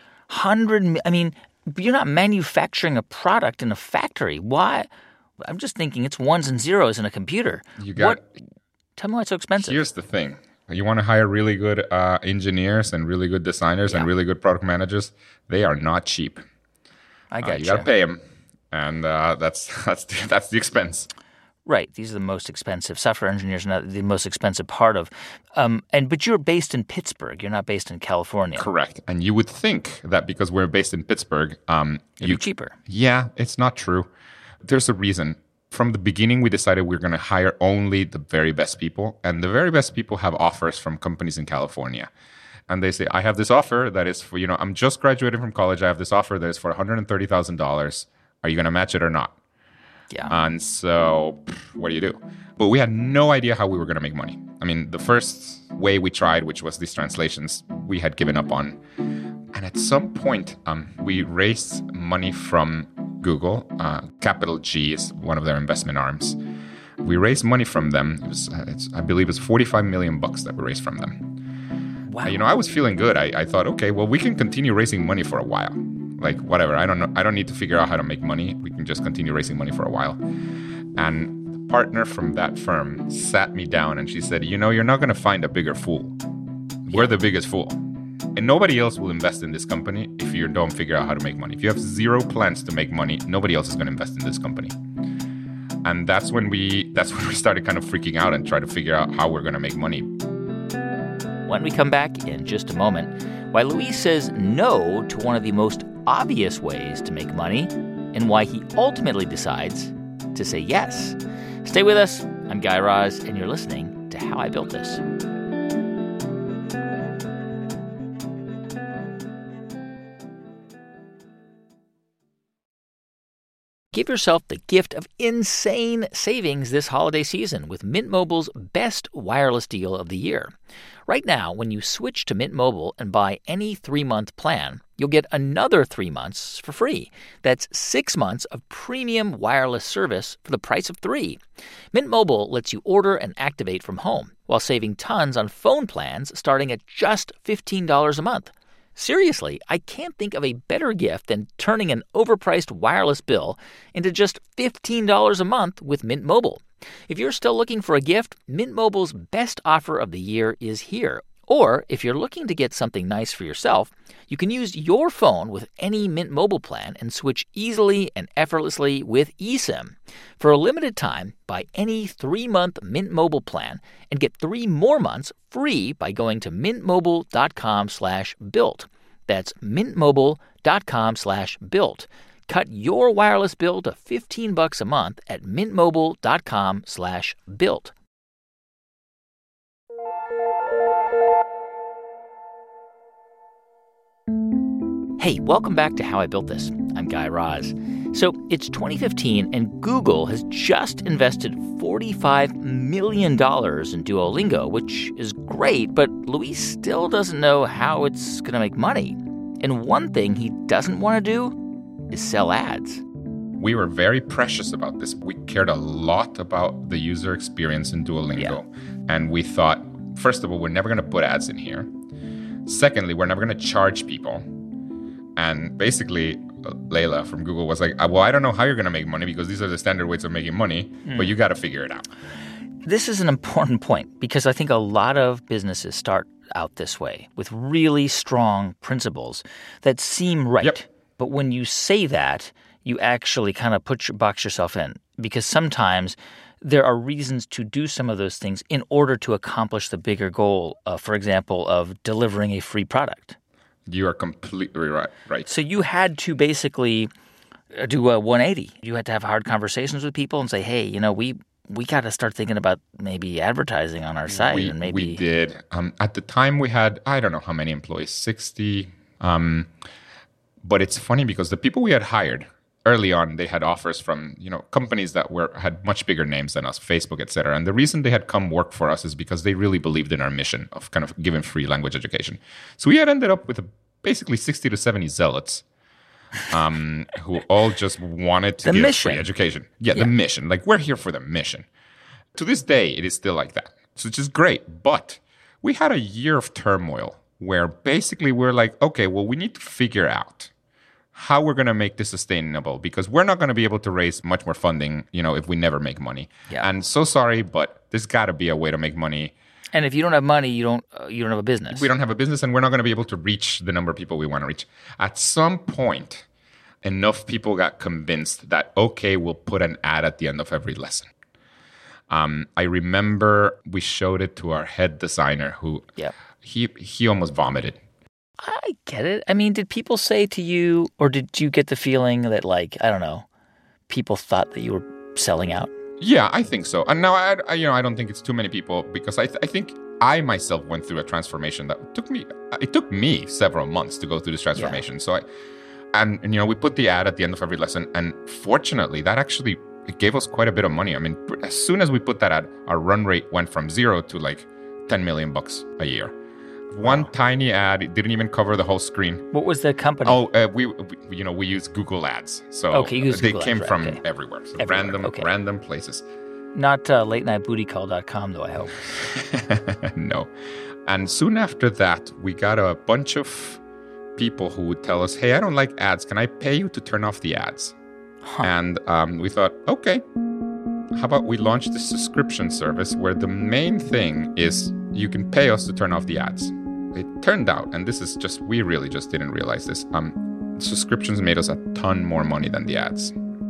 You're not manufacturing a product in a factory. Why? I'm just thinking it's ones and zeros in a computer. Tell me why it's so expensive. Here's the thing. You want to hire really good engineers and really good designers and really good product managers. They are not cheap. I got you. You got to pay them. And that's the expense. Right. These are the most expensive. Software engineers are not the most expensive part of. But you're based in Pittsburgh. You're not based in California. Correct. And you would think that because we're based in Pittsburgh, it'd be cheaper. Yeah, it's not true. There's a reason. From the beginning, we decided we're going to hire only the very best people. And the very best people have offers from companies in California. And they say, I have this offer that is for, I'm just graduating from college. I have this offer that is for $130,000. Are you going to match it or not? Yeah. And so what do you do? But we had no idea how we were going to make money. The first way we tried, which was these translations, we had given up on. And at some point, we raised money from Google. Capital G is one of their investment arms. We raised money from them. I believe it was $45 million that we raised from them. Wow. I was feeling good. I thought, okay, well, we can continue raising money for a while. Like, whatever. I don't know. I don't need to figure out how to make money. We can just continue raising money for a while. And the partner from that firm sat me down and she said, you're not going to find a bigger fool. We're the biggest fool. And nobody else will invest in this company if you don't figure out how to make money. If you have zero plans to make money, nobody else is going to invest in this company. And that's when we started kind of freaking out and try to figure out how we're going to make money. When we come back in just a moment, why Luis says no to one of the most obvious ways to make money and why he ultimately decides to say yes. Stay with us. I'm Guy Raz, and you're listening to How I Built This. Give yourself the gift of insane savings this holiday season with Mint Mobile's best wireless deal of the year. Right now, when you switch to Mint Mobile and buy any 3-month plan, you'll get another 3 months for free. That's 6 months of premium wireless service for the price of 3. Mint Mobile lets you order and activate from home while saving tons on phone plans starting at just $15 a month. Seriously, I can't think of a better gift than turning an overpriced wireless bill into just $15 a month with Mint Mobile. If you're still looking for a gift, Mint Mobile's best offer of the year is here. Or if you're looking to get something nice for yourself, you can use your phone with any Mint Mobile plan and switch easily and effortlessly with eSIM. For a limited time, buy any 3-month Mint Mobile plan and get 3 more months free by going to mintmobile.com/built. That's mintmobile.com/built. Cut your wireless bill to $15 a month at mintmobile.com/built. Hey, welcome back to How I Built This. I'm Guy Raz. So it's 2015, and Google has just invested $45 million in Duolingo, which is great, but Luis still doesn't know how it's going to make money. And one thing he doesn't want to do is sell ads. We were very precious about this. We cared a lot about the user experience in Duolingo. Yeah. And we thought, first of all, we're never going to put ads in here. Secondly, we're never going to charge people. And basically, Layla from Google was like, well, I don't know how you're going to make money because these are the standard ways of making money, but you got to figure it out. This is an important point because I think a lot of businesses start out this way with really strong principles that seem right. Yep. But when you say that, you actually kind of box yourself in because sometimes there are reasons to do some of those things in order to accomplish the bigger goal, for example, of delivering a free product. You are completely right. So you had to basically do a 180. You had to have hard conversations with people and say, hey, we got to start thinking about maybe advertising on our site. We did. At the time, we had, I don't know how many employees, 60. But it's funny because the people we had hired early on, they had offers from companies that had much bigger names than us, Facebook, et cetera. And the reason they had come work for us is because they really believed in our mission of kind of giving free language education. So we had ended up with basically 60 to 70 zealots who all just wanted to give free education. Yeah, the mission. Like, we're here for the mission. To this day, it is still like that. So it's just great. But we had a year of turmoil where basically we're like, okay, well, we need to figure out how we're going to make this sustainable because we're not going to be able to raise much more funding, if we never make money. Yeah. And so sorry, but there's got to be a way to make money. And if you don't have money, you don't have a business. We don't have a business, and we're not going to be able to reach the number of people we want to reach. At some point, enough people got convinced that, okay, we'll put an ad at the end of every lesson. I remember we showed it to our head designer who he almost vomited. I get it. I mean, did people say to you, or did you get the feeling that, like, I don't know, people thought that you were selling out? Yeah, I think so. And now I don't think it's too many people because I think I myself went through a transformation that took me several months to go through this transformation. Yeah. So we put the ad at the end of every lesson, and fortunately, that actually it gave us quite a bit of money. I mean, as soon as we put that ad, our run rate went from 0 to like $10 million a year. One tiny ad, it didn't even cover the whole screen. What was the company? Oh, we use Google Ads. So they came from everywhere. So random places. Not latenightbootycall.com though, I hope. No. And soon after that, we got a bunch of people who would tell us, hey, I don't like ads. Can I pay you to turn off the ads? Huh. And we thought, okay, how about we launch this subscription service where the main thing is you can pay us to turn off the ads. It turned out, and this is just, we really just didn't realize this, subscriptions made us a ton more money than the ads.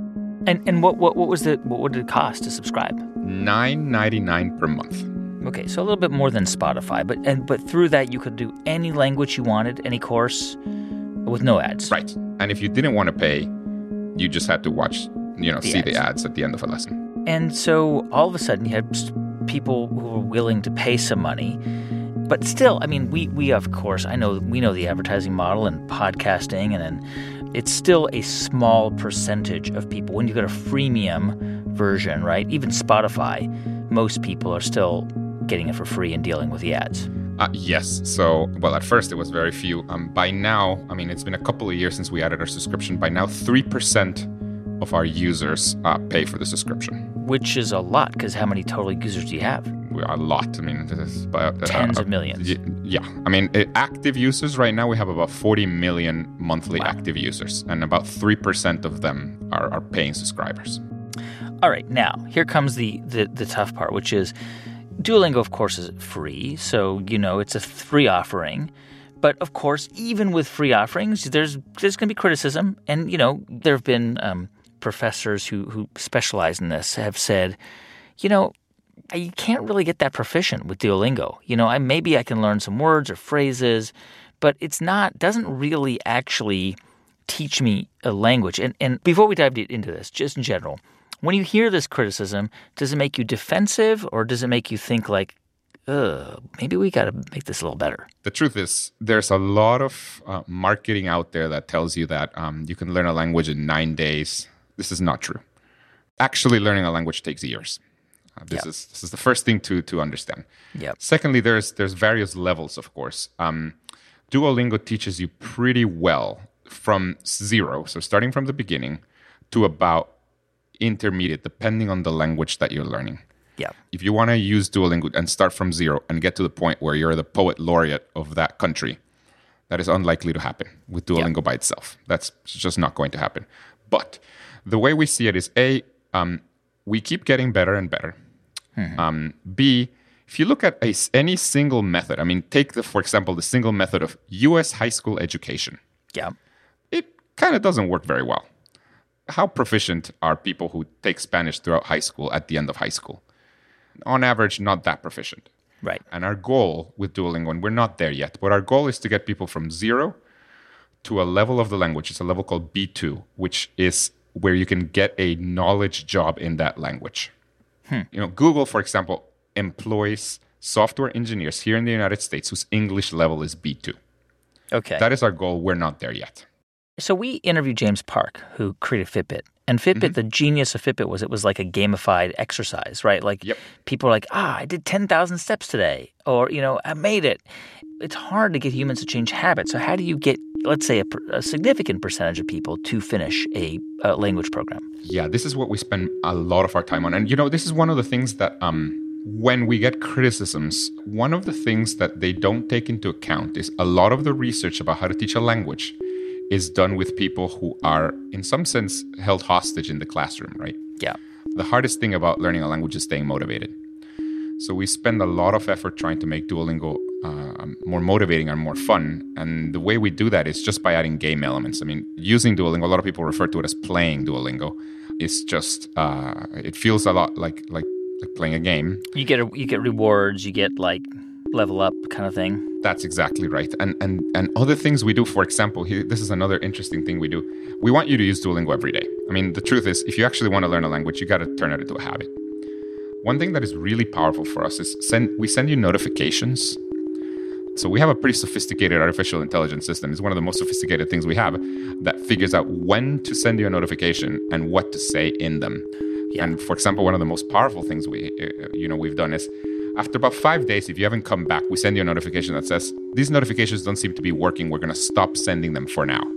And what would it cost to subscribe? $9.99 per month. Okay, so a little bit more than Spotify, but through that you could do any language you wanted, any course, with no ads. Right. And if you didn't want to pay, you just had to watch, the ads at the end of a lesson. And so all of a sudden you had people who were willing to pay some money. But still, I mean, we of course, we know the advertising model and podcasting, and then it's still a small percentage of people. When you get a freemium version, right, even Spotify, most people are still getting it for free and dealing with the ads. Yes. So, at first it was very few. By now, it's been a couple of years since we added our subscription. By now, 3% of our users pay for the subscription. Which is a lot, because how many total users do you have? A lot. This is about, tens of millions. Yeah. Active users right now, we have about 40 million monthly active users, and about 3% of them are paying subscribers. All right. Now, here comes the tough part, which is Duolingo, of course, is free. So, it's a free offering. But, of course, even with free offerings, there's going to be criticism. And, there have been professors who specialize in this have said, you can't really get that proficient with Duolingo. Maybe I can learn some words or phrases, but doesn't really actually teach me a language. And before we dive into this, just in general, when you hear this criticism, does it make you defensive, or does it make you think like, maybe we got to make this a little better? The truth is, there's a lot of marketing out there that tells you that you can learn a language in 9 days. This is not true. Actually, learning a language takes years. This is the first thing to understand. Yep. Secondly, there's various levels, of course. Duolingo teaches you pretty well from zero, so starting from the beginning, to about intermediate, depending on the language that you're learning. Yeah. If you want to use Duolingo and start from zero and get to the point where you're the poet laureate of that country, that is unlikely to happen with Duolingo by itself. That's just not going to happen. But the way we see it is, A, we keep getting better and better. Mm-hmm. B, if you look at any single method, take, for example, the single method of U.S. high school education. Yeah. It kind of doesn't work very well. How proficient are people who take Spanish throughout high school at the end of high school? On average, not that proficient. Right. And our goal with Duolingo, and we're not there yet, but our goal is to get people from zero to a level of the language. It's a level called B2, which is where you can get a knowledge job in that language. Google, for example, employs software engineers here in the United States whose English level is B2. Okay. That is our goal. We're not there yet. So we interviewed James Park, who created Fitbit. And Fitbit, the genius of Fitbit was it was like a gamified exercise, right? Like people are like, I did 10,000 steps today, or, I made it. It's hard to get humans to change habits. So how do you get, let's say, a significant percentage of people to finish a language program? Yeah, this is what we spend a lot of our time on. And, this is one of the things that when we get criticisms, one of the things that they don't take into account is a lot of the research about how to teach a language is done with people who are, in some sense, held hostage in the classroom, right? Yeah. The hardest thing about learning a language is staying motivated. So we spend a lot of effort trying to make Duolingo more motivating and more fun. And the way we do that is just by adding game elements. Using Duolingo, a lot of people refer to it as playing Duolingo. It's just, it feels a lot like playing a game. You get rewards, you get like level up kind of thing. That's exactly right. And other things we do, for example, this is another interesting thing we do. We want you to use Duolingo every day. The truth is, if you actually want to learn a language, you got to turn it into a habit. One thing that is really powerful for us is we send you notifications. So we have a pretty sophisticated artificial intelligence system. It's one of the most sophisticated things we have that figures out when to send you a notification and what to say in them. Yeah. And for example, one of the most powerful things we've done is, after about 5 days, if you haven't come back, we send you a notification that says, these notifications don't seem to be working. We're going to stop sending them for now.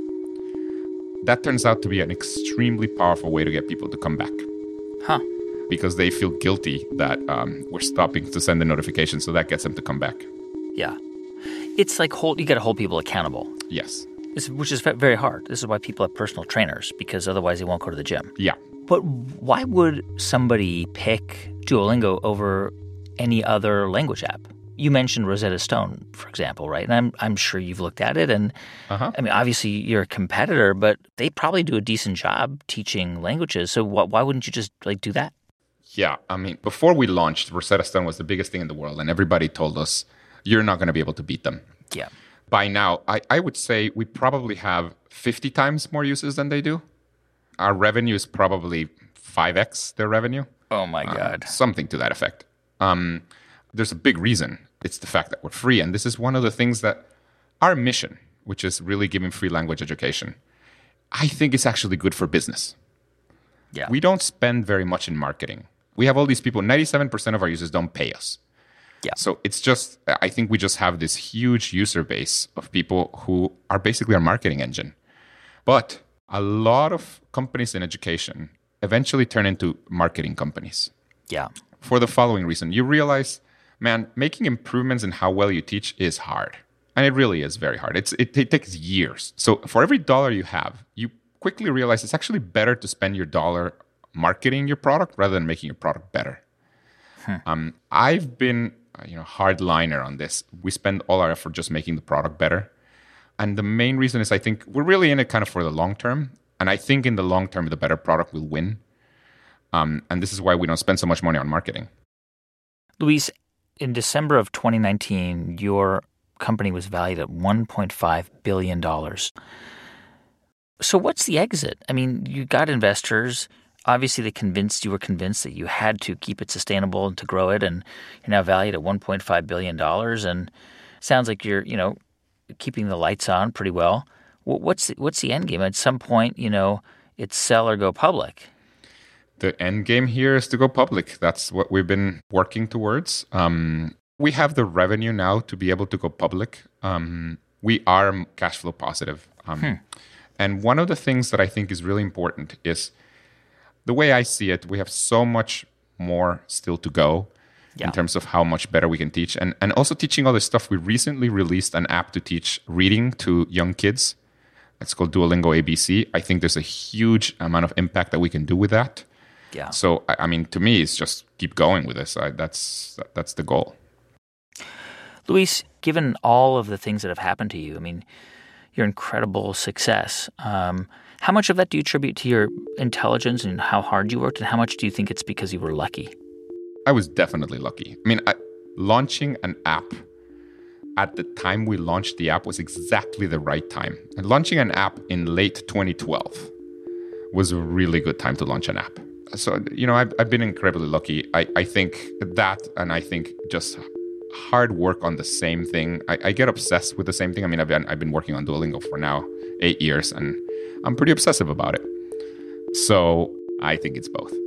That turns out to be an extremely powerful way to get people to come back. Huh. Because they feel guilty that we're stopping to send the notification, so that gets them to come back. Yeah. It's like you got to hold people accountable. Yes. Which is very hard. This is why people have personal trainers, because otherwise they won't go to the gym. Yeah. But why would somebody pick Duolingo over any other language app? You mentioned Rosetta Stone, for example, right? And I'm sure you've looked at it. And I mean, obviously, you're a competitor, but they probably do a decent job teaching languages. So why wouldn't you just do that? Yeah, I mean, before we launched, Rosetta Stone was the biggest thing in the world, and everybody told us, you're not going to be able to beat them. Yeah. By now, I would say we probably have 50 times more users than they do. Our revenue is probably 5x their revenue. Oh, my God. Something to that effect. There's a big reason. It's the fact that we're free, and this is one of the things that our mission, which is really giving free language education, I think is actually good for business. Yeah. We don't spend very much in marketing. We have all these people, 97% of our users don't pay us. Yeah. So it's just, I think we just have this huge user base of people who are basically our marketing engine. But a lot of companies in education eventually turn into marketing companies. Yeah. For the following reason, you realize, man, making improvements in how well you teach is hard. And it really is very hard. It takes years. So for every dollar you have, you quickly realize it's actually better to spend your dollar marketing your product rather than making your product better. I've been hardliner on this. We spend all our effort just making the product better. And the main reason is I think we're really in it kind of for the long term. And I think in the long term, the better product will win. And this is why we don't spend so much money on marketing. Luis, in December of 2019, your company was valued at $1.5 billion. So what's the exit? I mean, you got investors. Obviously, you were convinced that you had to keep it sustainable and to grow it, and you're now valued at $1.5 billion. And it sounds like you're, keeping the lights on pretty well. What's the end game? At some point, it's sell or go public. The end game here is to go public. That's what we've been working towards. We have the revenue now to be able to go public. We are cash flow positive. And one of the things that I think is really important is the way I see it, we have so much more still to go in terms of how much better we can teach. And also teaching other stuff. We recently released an app to teach reading to young kids. It's called Duolingo ABC. I think there's a huge amount of impact that we can do with that. Yeah. So, I mean, to me, it's just keep going with this. That's the goal. Luis, given all of the things that have happened to you, I mean, your incredible success, how much of that do you attribute to your intelligence and how hard you worked, and how much do you think it's because you were lucky? I was definitely lucky. I mean, launching an app at the time we launched the app was exactly the right time. And launching an app in late 2012 was a really good time to launch an app. So, I've been incredibly lucky. I think that, and I think just hard work on the same thing. I get obsessed with the same thing. I mean, I've been working on Duolingo for now 8 years, and I'm pretty obsessive about it. So I think it's both.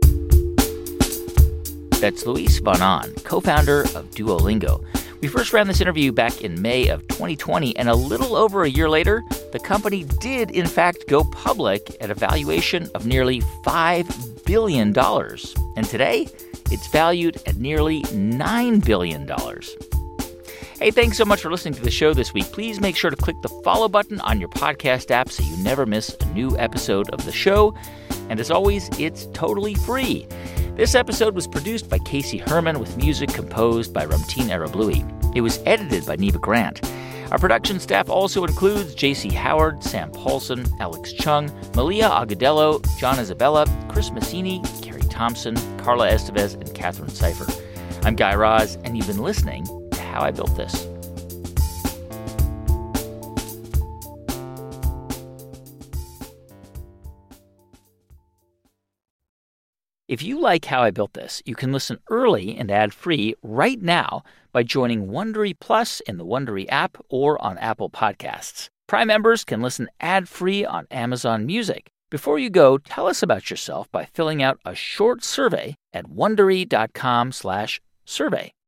That's Luis von Ahn, co-founder of Duolingo. We first ran this interview back in May of 2020, and a little over a year later, the company did, in fact, go public at a valuation of nearly $5 billion. And today, it's valued at nearly $9 billion. Hey, thanks so much for listening to the show this week. Please make sure to click the follow button on your podcast app so you never miss a new episode of the show. And as always, it's totally free. This episode was produced by Casey Herman with music composed by Ramtin Arablouei. It was edited by Neva Grant. Our production staff also includes J.C. Howard, Sam Paulson, Alex Chung, Malia Agudelo, John Isabella, Chris Massini, Carrie Thompson, Carla Estevez, and Catherine Cipher. I'm Guy Raz, and you've been listening to How I Built This. If you like How I Built This, you can listen early and ad-free right now by joining Wondery Plus in the Wondery app or on Apple Podcasts. Prime members can listen ad-free on Amazon Music. Before you go, tell us about yourself by filling out a short survey at Wondery.com/survey.